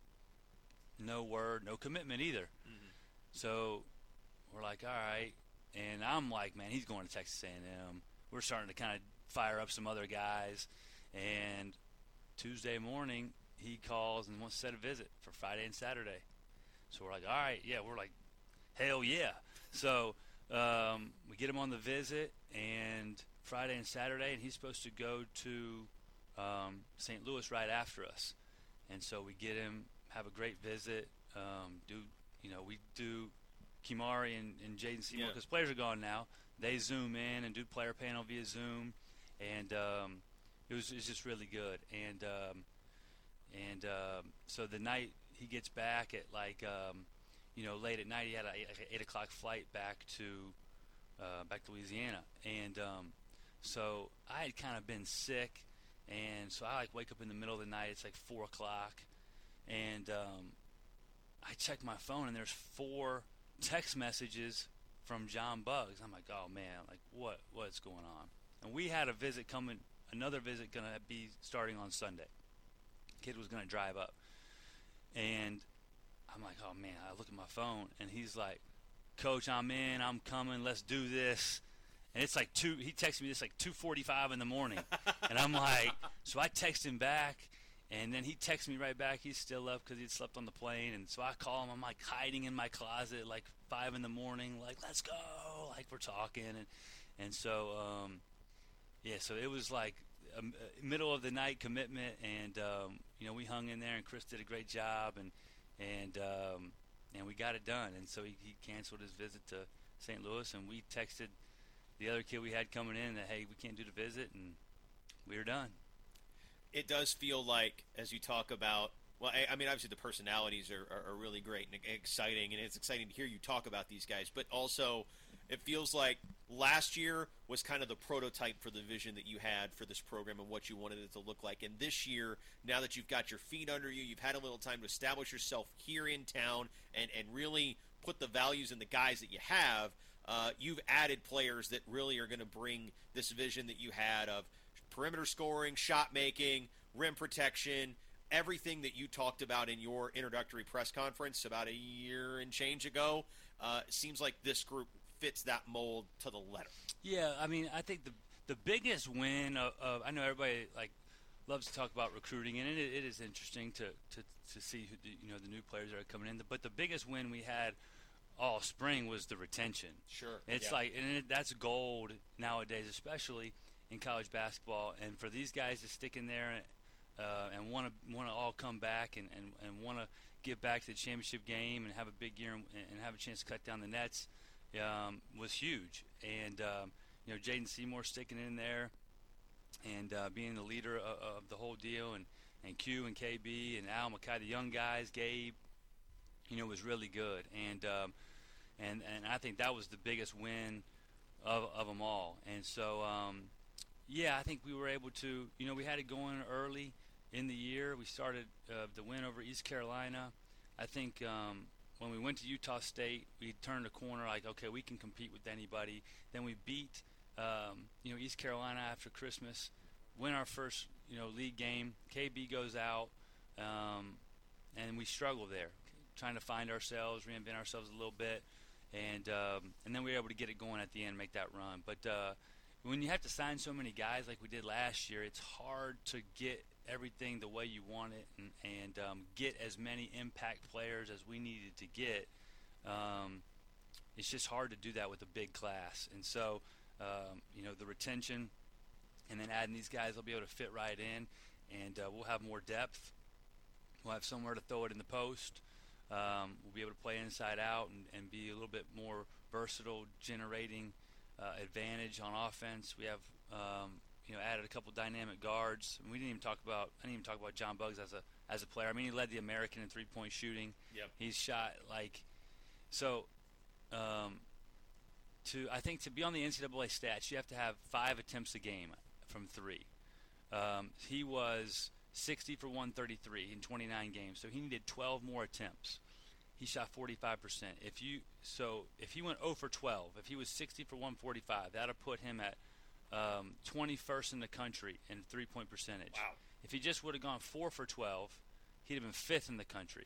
Speaker 6: no word, no commitment either. Mm-hmm. So we're like, all right, and I'm like, man, he's going to Texas A and M. We're starting to kind of fire up some other guys, and Tuesday morning he calls and wants to set a visit for Friday and Saturday. So we're like, all right, yeah, we're like, hell yeah. So um, we get him on the visit, and Friday and Saturday, and he's supposed to go to um, Saint Louis right after us. And so we get him, have a great visit, um, do, you know, we do Kimari and, and Jaden Seymour, because yeah. players are gone now. They Zoom in and do player panel via Zoom, and um, it was, it was just really good. And, um, and um, so the night he gets back at like, um, you know, late at night. He had a, like an eight o'clock flight back to uh, back to Louisiana, and um, so I had kind of been sick, and so I like wake up in the middle of the night. It's like four o'clock, and um, I check my phone, and there's four text messages from John Bugs. I'm like, oh man, like what what's going on? And we had a visit coming, another visit gonna be starting on Sunday. Kid was gonna drive up. And I'm like, oh, man, I look at my phone, and he's like, Coach, I'm in, I'm coming, let's do this. And it's like two, he texted me this like two forty-five in the morning. And I'm like, so I text him back, and then he texts me right back. He's still up because he'd slept on the plane. And so I call him. I'm like hiding in my closet like five in the morning, like, let's go. Like we're talking. And, and so, um, yeah, so it was like, Um, middle of the night commitment, and um, you know, we hung in there, and Chris did a great job, and and um, and we got it done. And so he, he canceled his visit to Saint Louis, and we texted the other kid we had coming in that, hey, we can't do the visit, and we were done.
Speaker 4: It does feel like, as you talk about, well, I, I mean, obviously the personalities are, are, are really great and exciting, and it's exciting to hear you talk about these guys, but also it feels like last year was kind of the prototype for the vision that you had for this program and what you wanted it to look like. And this year, now that you've got your feet under you, you've had a little time to establish yourself here in town and, and really put the values in the guys that you have, uh, you've added players that really are going to bring this vision that you had of perimeter scoring, shot making, rim protection, everything that you talked about in your introductory press conference about a year and change ago. Uh, it seems like this group fits that mold to the letter.
Speaker 6: Yeah, I mean, I think the the biggest win of, of I know everybody like loves to talk about recruiting, and it, it is interesting to, to, to see who the, you know the new players that are coming in. But the biggest win we had all spring was the retention.
Speaker 4: Sure,
Speaker 6: it's
Speaker 4: yeah.
Speaker 6: like, and it, that's gold nowadays, especially in college basketball. And for these guys to stick in there uh, and want to want to all come back and, and, and want to get back to the championship game and have a big year and, and have a chance to cut down the nets. Um, was huge, and um, you know, Jaden Seymour sticking in there and uh, being the leader of, of the whole deal, and, and Q and K B and Al Mackay, the young guys, Gabe, you know, was really good, and um, and and I think that was the biggest win of of them all. And so, um, yeah, I think we were able to, you know, we had it going early in the year. We started uh, the win over East Carolina. I think. Um, When we went to Utah State, we turned a corner like, okay, we can compete with anybody. Then we beat, um, you know, East Carolina after Christmas. win our first, you know, league game. K B goes out, um, and we struggle there, trying to find ourselves, reinvent ourselves a little bit, and um, and then we were able to get it going at the end, make that run. But uh, when you have to sign so many guys like we did last year, it's hard to get everything the way you want it and, and um, get as many impact players as we needed to get. Um, it's just hard to do that with a big class. And so, um, you know, the retention and then adding these guys, they'll be able to fit right in, and uh, we'll have more depth. We'll have somewhere to throw it in the post. Um, we'll be able to play inside out and, and be a little bit more versatile, generating uh, advantage on offense. We have, um, you know, added a couple dynamic guards. And we didn't even talk about. I didn't even talk about John Buggs as a as a player. I mean, he led the American in three-point shooting.
Speaker 4: Yep.
Speaker 6: He's shot like so. Um, to I think to be on the N C double A stats, you have to have five attempts a game from three. Um, he was sixty for one thirty-three in twenty-nine games, so he needed twelve more attempts. He shot forty-five percent. If you so if he went zero for twelve, if he was sixty for one forty-five, that would put him at um, twenty-first in the country in three-point percentage.
Speaker 4: Wow.
Speaker 6: If he just would have gone four for twelve, he'd have been fifth in the country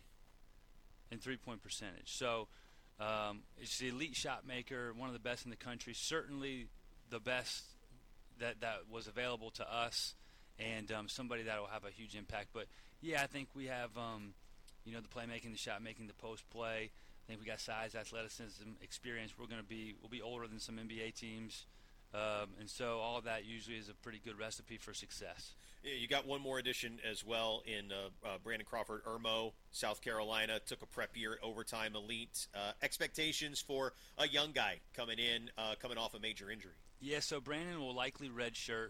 Speaker 6: in three-point percentage. So um, it's the elite shot maker, one of the best in the country, certainly the best that, that was available to us, and um, somebody that will have a huge impact. But, yeah, I think we have, um, you know, the playmaking, the shot making, the post play. I think we got size, athleticism, experience. We're going to be we'll be older than some N B A teams. Um, and so all of that usually is a pretty good recipe for success.
Speaker 4: Yeah, you got one more addition as well in uh, uh, Brandon Crawford, Irmo, South Carolina, took a prep year at Overtime Elite. Uh, expectations for a young guy coming in, uh, coming off a major injury?
Speaker 6: Yeah, so Brandon will likely redshirt.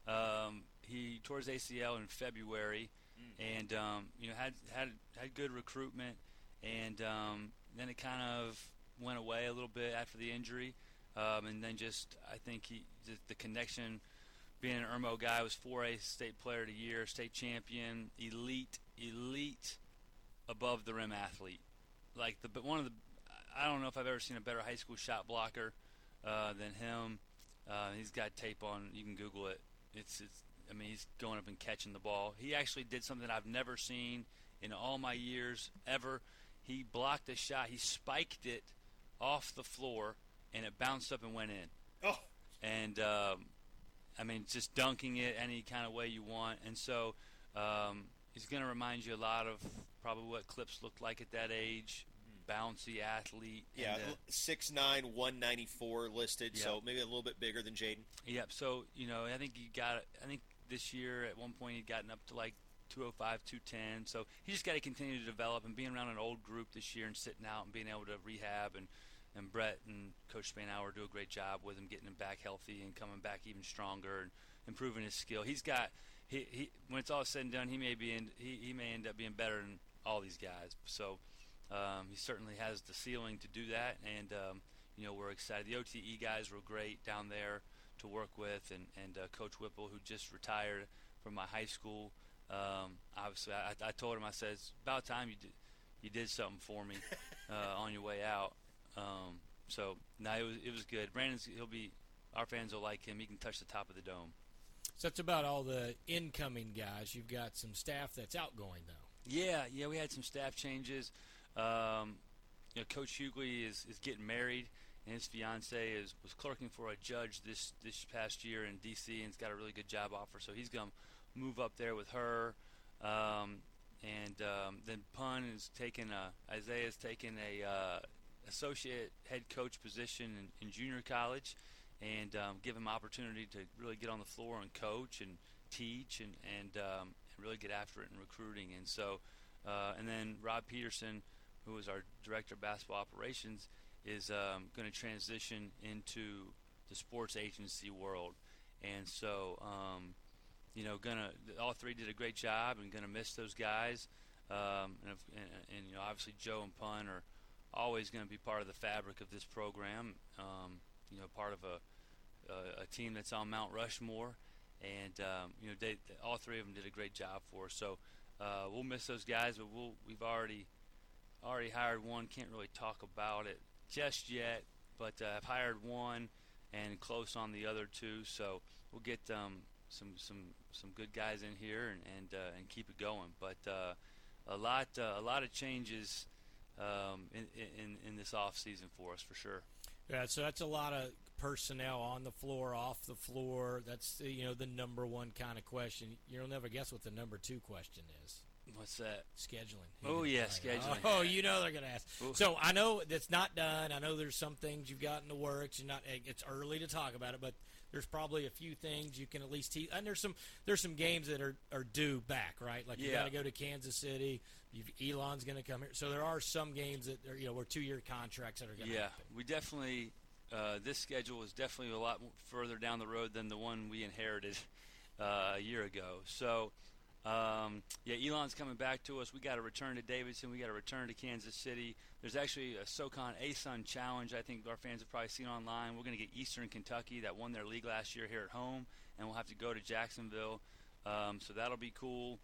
Speaker 6: Um, he tore his A C L in February, mm. and um, you know had had had good recruitment, and um, then it kind of went away a little bit after the injury. Um, and then just, I think he, the, the connection, being an Irmo guy, was four A state player of the year, state champion, elite, elite, above the rim athlete. Like the, but one of the, I don't know if I've ever seen a better high school shot blocker uh, than him. Uh, he's got tape on, you can Google it. It's, it's, I mean, he's going up and catching the ball. He actually did something I've never seen in all my years ever. He blocked a shot. He spiked it off the floor, and it bounced up and went in.
Speaker 4: Oh.
Speaker 6: And, um, I mean, just dunking it any kind of way you want. And so um, he's going to remind you a lot of probably what Clips looked like at that age, bouncy athlete.
Speaker 4: Yeah,
Speaker 6: and, uh,
Speaker 4: six nine, one ninety-four listed,
Speaker 6: yep.
Speaker 4: So maybe a little bit bigger than Jaden.
Speaker 6: Yep, so, you know, I think he got – I think this year at one point he'd gotten up to like two oh five, two ten. So he just got to continue to develop, and being around an old group this year and sitting out and being able to rehab, and – And Brett and Coach Spanauer do a great job with him, getting him back healthy and coming back even stronger and improving his skill. He's got he, he when it's all said and done, he may be in, he, he may end up being better than all these guys. So um, he certainly has the ceiling to do that, and um, you know we're excited. The O T E guys were great down there to work with, and and uh, Coach Whipple, who just retired from my high school. Um, obviously, I, I told him, I said, it's about time you did you did something for me uh, on your way out. Um, so no, it was it was good. Brandon's he'll be our fans will like him. He can touch the top of the dome.
Speaker 3: So that's about all the incoming guys. You've got some staff that's outgoing though.
Speaker 6: Yeah, yeah, we had some staff changes. Um, you know, Coach Hughley is, is getting married, and his fiance is was clerking for a judge this this past year in D C, and has got a really good job offer. So he's gonna move up there with her. Um, and um, then Pun is taking a Isaiah's taking a uh, associate head coach position in, in junior college, and um, give him opportunity to really get on the floor and coach and teach and and, um, and really get after it in recruiting. And so, uh, and then Rob Peterson, who is our director of basketball operations, is um, going to transition into the sports agency world. And so, um, you know, gonna all three did a great job, and gonna miss those guys. Um, and, and, and you know, obviously Joe and Pun are always going to be part of the fabric of this program, um, you know, part of a, a a team that's on Mount Rushmore, and um, you know, they, they, all three of them did a great job for us. So uh, we'll miss those guys, but we'll we've already already hired one. Can't really talk about it just yet, but uh, I've hired one and close on the other two. So we'll get um, some some some good guys in here and and, uh, and keep it going. But uh, a lot uh, a lot of changes um, in, in in this off season for us for sure.
Speaker 3: Yeah, so that's a lot of personnel on the floor, off the floor. That's you know the number one kind of question. You'll never guess what the number two question is.
Speaker 6: What's that?
Speaker 3: Scheduling.
Speaker 6: Oh, yeah,
Speaker 3: Right.
Speaker 6: scheduling.
Speaker 3: Oh, you know they're going to ask.
Speaker 6: Ooh.
Speaker 3: So I know that's not done. I know there's some things you've got in the works. You're not. It's early to talk about it, but there's probably a few things you can at least tease. And there's some there's some games that are, are due back, right? Like you
Speaker 6: Yeah.
Speaker 3: got to go to Kansas City. You've, Elon's going to come here. So there are some games that are, you know were two year contracts that are going to
Speaker 6: Yeah,
Speaker 3: happen.
Speaker 6: we definitely. Uh, this schedule is definitely a lot further down the road than the one we inherited uh, a year ago. So, um, yeah, Elon's coming back to us. We got to return to Davidson. We got to return to Kansas City. There's actually a SoCon A S U N Challenge. I think our fans have probably seen online. We're going to get Eastern Kentucky that won their league last year here at home, and we'll have to go to Jacksonville. Um, so that'll be cool.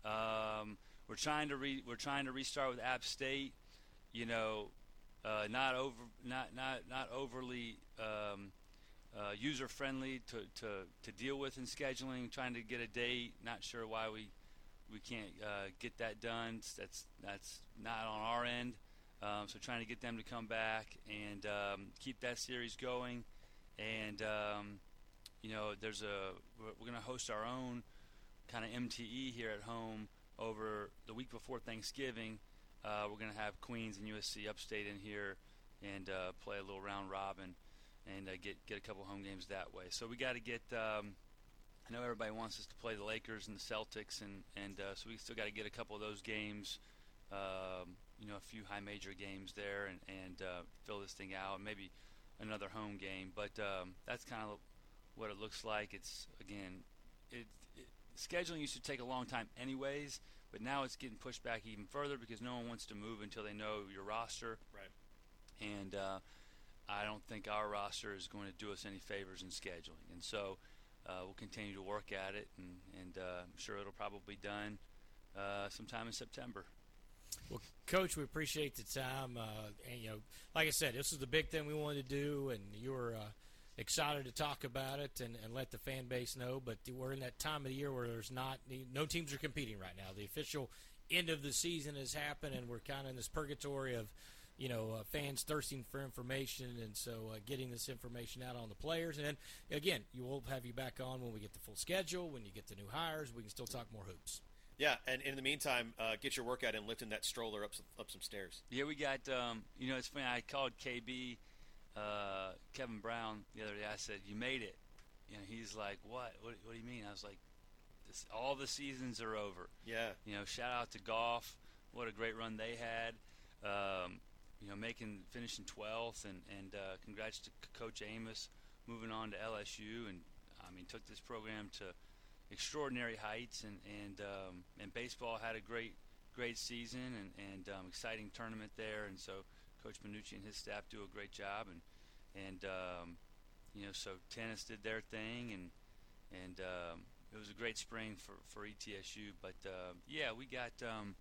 Speaker 6: Um, we're trying to re- we're trying to restart with App State. You know. Uh, not over, not not not overly um, uh, user friendly to, to, to deal with in scheduling. Trying to get a date. Not sure why we we can't uh, get that done. That's that's not on our end. Um, so trying to get them to come back and um, keep that series going. And um, you know, there's a we're, we're going to host our own kind of M T E here at home over the week before Thanksgiving. Uh, we're going to have Queens and U S C Upstate in here and uh, play a little round robin and uh, get get a couple home games that way. So we got to get. Um, I know everybody wants us to play the Lakers and the Celtics, and and uh, so we still got to get a couple of those games. Um, you know, a few high major games there, and and uh, fill this thing out, and maybe another home game. But um, that's kind of what it looks like. It's again, it, it scheduling used to take a long time, anyways. But now it's getting pushed back even further because no one wants to move until they know your roster.
Speaker 4: Right.
Speaker 6: And uh, I don't think our roster is going to do us any favors in scheduling. And so uh, we'll continue to work at it, and, and uh, I'm sure it'll probably be done uh, sometime in September.
Speaker 3: Well, Coach, we appreciate the time. Uh, and, you know, like I said, this is the big thing we wanted to do, and you were uh, excited to talk about it and, and let the fan base know. But we're in that time of the year where there's not no teams are competing right now. The official end of the season has happened, and we're kind of in this purgatory of, you know, uh, fans thirsting for information, and so uh, getting this information out on the players. And then, again, you will have you back on when we get the full schedule, when you get the new hires. We can still talk more hoops.
Speaker 4: Yeah, and in the meantime, uh, get your workout in lifting that stroller up some, up some stairs.
Speaker 6: Yeah, we got, um, you know, it's funny. I called K B, uh, Kevin Brown, the other day. I said, you made it. You know, he's like, what? What, what do you mean? I was like, this, all the seasons are over.
Speaker 4: Yeah.
Speaker 6: You know, shout out to golf. What a great run they had. Um, you know, making finishing twelfth, and and uh, congrats to Coach Amos moving on to L S U, and I mean took this program to extraordinary heights, and and um, and baseball had a great great season, and and um, exciting tournament there, and so Coach Minucci and his staff do a great job, and and um, you know so tennis did their thing, and and um, it was a great spring for for E T S U, but uh, yeah, we got. Um,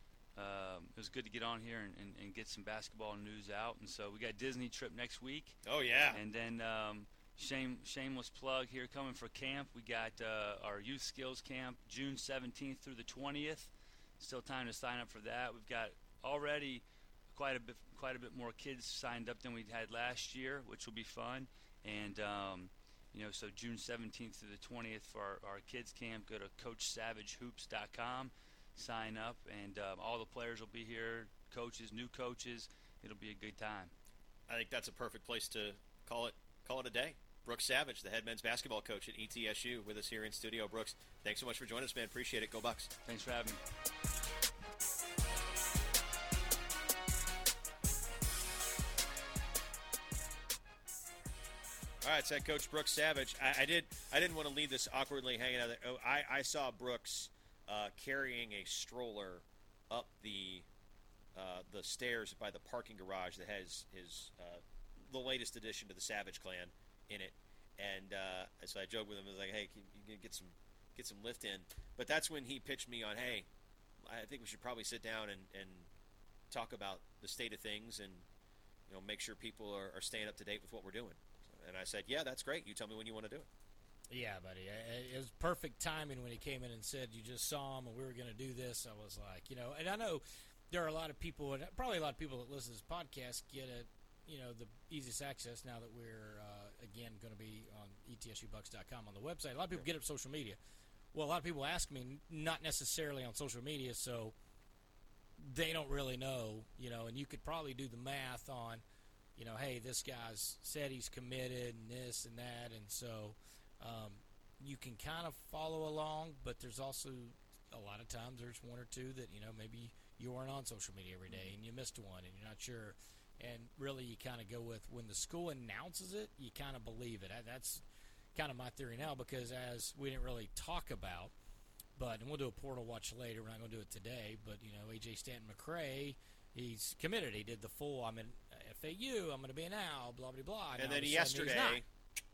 Speaker 6: Um, it was good to get on here and, and, and get some basketball news out. And so we got Disney trip next week.
Speaker 4: Oh, yeah.
Speaker 6: And then um, shame, shameless plug here coming for camp. We got uh, our youth skills camp June seventeenth through the twentieth. Still time to sign up for that. We've got already quite a bit quite a bit more kids signed up than we had last year, which will be fun. And, um, you know, so June seventeenth through the twentieth for our, our kids camp. Go to coach savage hoops dot com. Sign up, and um, all the players will be here, coaches, new coaches. It'll be a good time.
Speaker 4: I think that's a perfect place to call it call it a day. Brooks Savage, the head men's basketball coach at E T S U, with us here in studio. Brooks, thanks so much for joining us, man. Appreciate it. Go Bucks.
Speaker 6: Thanks for having me.
Speaker 4: All right, so Coach Brooks Savage. I, I did. I didn't want to leave this awkwardly hanging out there. Oh, I, I saw Brooks uh, carrying a stroller up the uh, the stairs by the parking garage that has his uh, the latest addition to the Savage clan in it. And uh, so I joked with him. I was like, "Hey, can you get some get some lift in?" But that's when he pitched me on, "Hey, I think we should probably sit down and, and talk about the state of things and you know make sure people are, are staying up to date with what we're doing." And I said, "Yeah, that's great. You tell me when you want to do it."
Speaker 3: Yeah, buddy. It was perfect timing when he came in and said you just saw him and we were going to do this. I was like, you know, and I know there are a lot of people, and probably a lot of people that listen to this podcast get a, you know, the easiest access now that we're, uh, again, going to be on E T S U Bucks dot com on the website. A lot of people get up social media. Well, a lot of people ask me, not necessarily on social media, so they don't really know, you know, and you could probably do the math on, you know, hey, this guy's said he's committed and this and that, and so um, you can kind of follow along, but there's also a lot of times there's one or two that, you know, maybe you weren't on social media every day and you missed one and you're not sure. And really you kind of go with when the school announces it, you kind of believe it. That's kind of my theory now because as we didn't really talk about, but, and we'll do a portal watch later, we're not going to do it today, but, you know, A J Stanton-McCray, he's committed. He did the full, I'm in F A U, I'm going to be an owl, blah, blah, blah.
Speaker 4: And
Speaker 3: now
Speaker 4: then
Speaker 3: all of a sudden
Speaker 4: yesterday.
Speaker 3: he's not.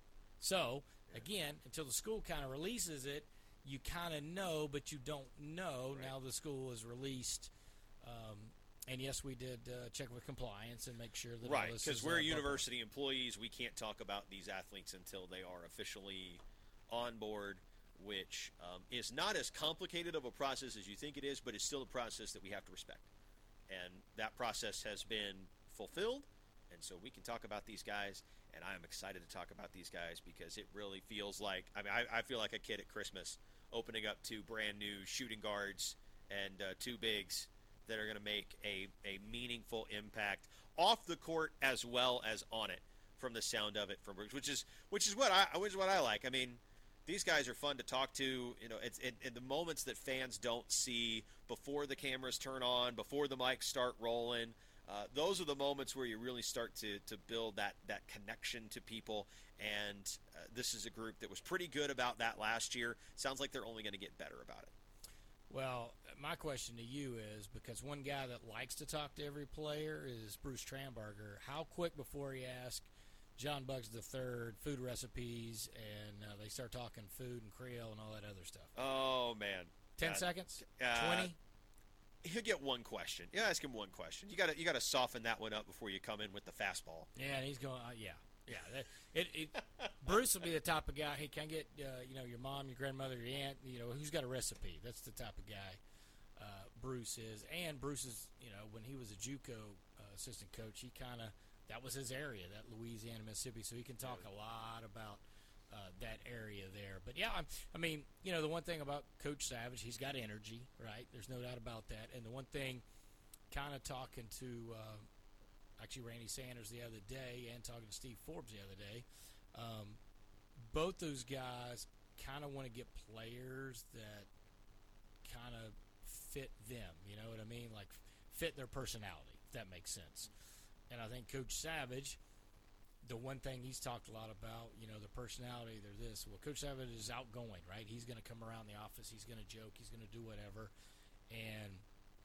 Speaker 3: So, again, until the school kind of releases it, you kind of know, but you don't know.
Speaker 4: Right.
Speaker 3: Now the school is released. Um, and, yes, we did uh, check with compliance and make sure that
Speaker 4: Right,
Speaker 3: all this
Speaker 4: because
Speaker 3: is,
Speaker 4: we're
Speaker 3: uh,
Speaker 4: university employees. We can't talk about these athletes until they are officially on board, which um, is not as complicated of a process as you think it is, but it's still a process that we have to respect. And that process has been fulfilled, and so we can talk about these guys, and I am excited to talk about these guys because it really feels like, I mean, I, I feel like a kid at Christmas opening up two brand new shooting guards and uh, two bigs that are going to make a, a meaningful impact off the court as well as on it from the sound of it from Bruce, which is which is what I which is what I like. I mean, these guys are fun to talk to. You know, it's in, in the moments that fans don't see before the cameras turn on, before the mics start rolling. Uh, those are the moments where you really start to, to build that, that connection to people. And uh, this is a group that was pretty good about that last year. Sounds like they're only going to get better about it.
Speaker 3: Well, my question to you is, because one guy that likes to talk to every player is Bruce Trambarger, how quick before he asks John Bucks the third food recipes and uh, they start talking food and Creole and all that other stuff?
Speaker 4: Oh, man.
Speaker 3: Ten
Speaker 4: uh,
Speaker 3: seconds?
Speaker 4: uh,
Speaker 3: Twenty?
Speaker 4: He'll get one question. You ask him one question. You got to you got to soften that one up before you come in with the fastball.
Speaker 3: Yeah, and he's going, uh, yeah. Yeah, that, it, it, Bruce will be the type of guy. Hey, can I get uh, you know your mom, your grandmother, your aunt? You know who's got a recipe? That's the type of guy uh, Bruce is. And Bruce is, you know, when he was a JUCO uh, assistant coach, he kind of that was his area, that Louisiana, Mississippi. So he can talk a lot about uh, that area there. But yeah, I'm, I mean, you know, the one thing about Coach Savage, he's got energy, right? There's no doubt about that. And the one thing, kind of talking to. Uh, Actually, Randy Sanders the other day and talking to Steve Forbes the other day. Um, both those guys kind of want to get players that kind of fit them. You know what I mean? Like fit their personality, if that makes sense. And I think Coach Savage, the one thing he's talked a lot about, you know, the personality, they're this. Well, Coach Savage is outgoing, right? He's going to come around the office. He's going to joke. He's going to do whatever. And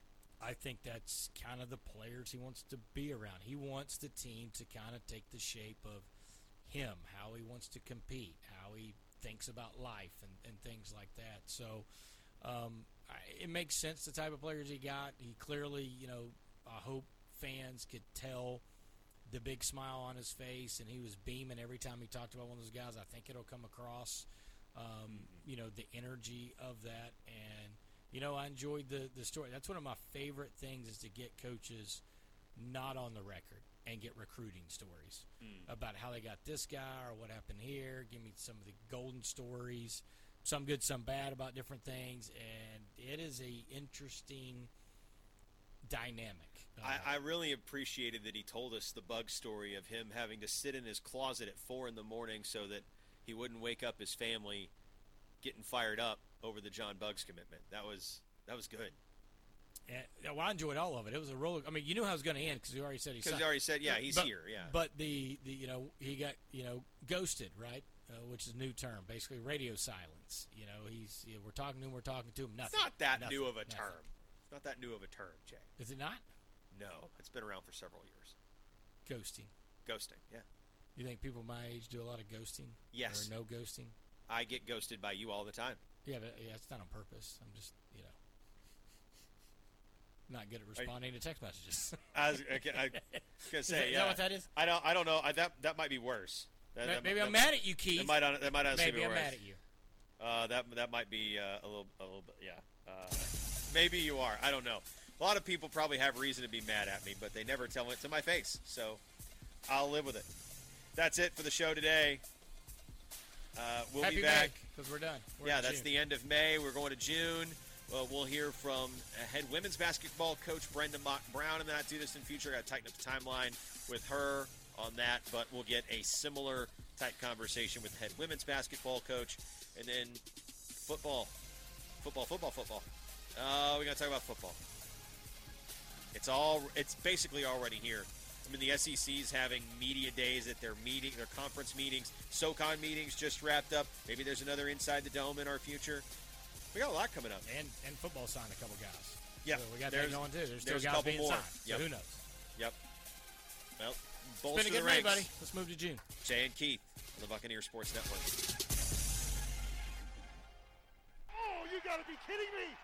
Speaker 3: I think that's kind of the players he wants to be around. He wants the team to kind of take the shape of him, how he wants to compete, how he thinks about life and, and things like that. So um, I, it makes sense the type of players he got. He clearly, you know, I hope fans could tell the big smile on his face, and he was beaming every time he talked about one of those guys. I think it'll come across, um, you know, the energy of that. And you know, I enjoyed the, the story. That's one of my favorite things is to get coaches not on the record and get recruiting stories mm. about how they got this guy or what happened here. Give me some of the golden stories, some good, some bad about different things. And it is a interesting dynamic. Uh,
Speaker 4: I, I really appreciated that he told us the bug story of him having to sit in his closet at four in the morning so that he wouldn't wake up his family getting fired up over the John Buggs commitment. That was that was good.
Speaker 3: And, well, I enjoyed all of it. It was a roller. I mean, you knew how it was going to end because he already said he.
Speaker 4: Because he already said, yeah, he's
Speaker 3: but,
Speaker 4: here. Yeah.
Speaker 3: But the, the you know he got you know ghosted, right? Uh, which is a new term, basically radio silence. You know, he's you know, we're talking to him, we're talking to him. Nothing.
Speaker 4: It's not that
Speaker 3: nothing,
Speaker 4: new of a
Speaker 3: nothing.
Speaker 4: term. It's not that new of a term, Jay.
Speaker 3: Is it not?
Speaker 4: No, it's been around for several years.
Speaker 3: Ghosting.
Speaker 4: Ghosting. Yeah.
Speaker 3: You think people my age do a lot of ghosting?
Speaker 4: Yes.
Speaker 3: Or no ghosting?
Speaker 4: I get ghosted by you all the time.
Speaker 3: Yeah, but yeah, it's not on purpose. I'm just, you know, not good at responding to text messages.
Speaker 4: I was, okay, I was gonna say,
Speaker 3: is that,
Speaker 4: yeah.
Speaker 3: Is that what that is?
Speaker 4: I don't, I don't know. I, that that might be worse. That,
Speaker 3: Ma-
Speaker 4: that,
Speaker 3: maybe
Speaker 4: that,
Speaker 3: I'm mad at you, Keith.
Speaker 4: That might, that might honestly
Speaker 3: maybe
Speaker 4: be
Speaker 3: I'm
Speaker 4: right.
Speaker 3: mad at you.
Speaker 4: Uh, that that might be uh, a little a little bit. Yeah. Uh, maybe you are. I don't know. A lot of people probably have reason to be mad at me, but they never tell it to my face. So I'll live with it. That's it for the show today. Uh, we'll
Speaker 3: Happy
Speaker 4: be back
Speaker 3: because we're done. We're
Speaker 4: yeah,
Speaker 3: in
Speaker 4: that's
Speaker 3: June.
Speaker 4: the end of May. We're going to June. Well, we'll hear from head women's basketball coach Brenda Mock Brown in the not too distant future. Got to tighten up the timeline with her on that, but we'll get a similar type conversation with head women's basketball coach, and then football, football, football, football. Uh, we got to talk about football. It's all. It's basically already here. I mean, the S E C is having media days at their meeting, their conference meetings. SoCon meetings just wrapped up. Maybe there's another Inside the Dome in our future. We got a lot coming up.
Speaker 3: And and football signed a couple guys.
Speaker 4: Yeah,
Speaker 3: So we got
Speaker 4: there's-
Speaker 3: that going too. There's still
Speaker 4: there's a
Speaker 3: guys
Speaker 4: couple
Speaker 3: being
Speaker 4: more.
Speaker 3: signed. So
Speaker 4: Yep.
Speaker 3: who knows?
Speaker 4: Yep. Well,
Speaker 3: It's
Speaker 4: bolster
Speaker 3: been a
Speaker 4: the
Speaker 3: good May,
Speaker 4: ranks.
Speaker 3: buddy. Let's move to June.
Speaker 4: Jay and Keith on the Buccaneer Sports Network.
Speaker 7: Oh, you gotta be kidding me!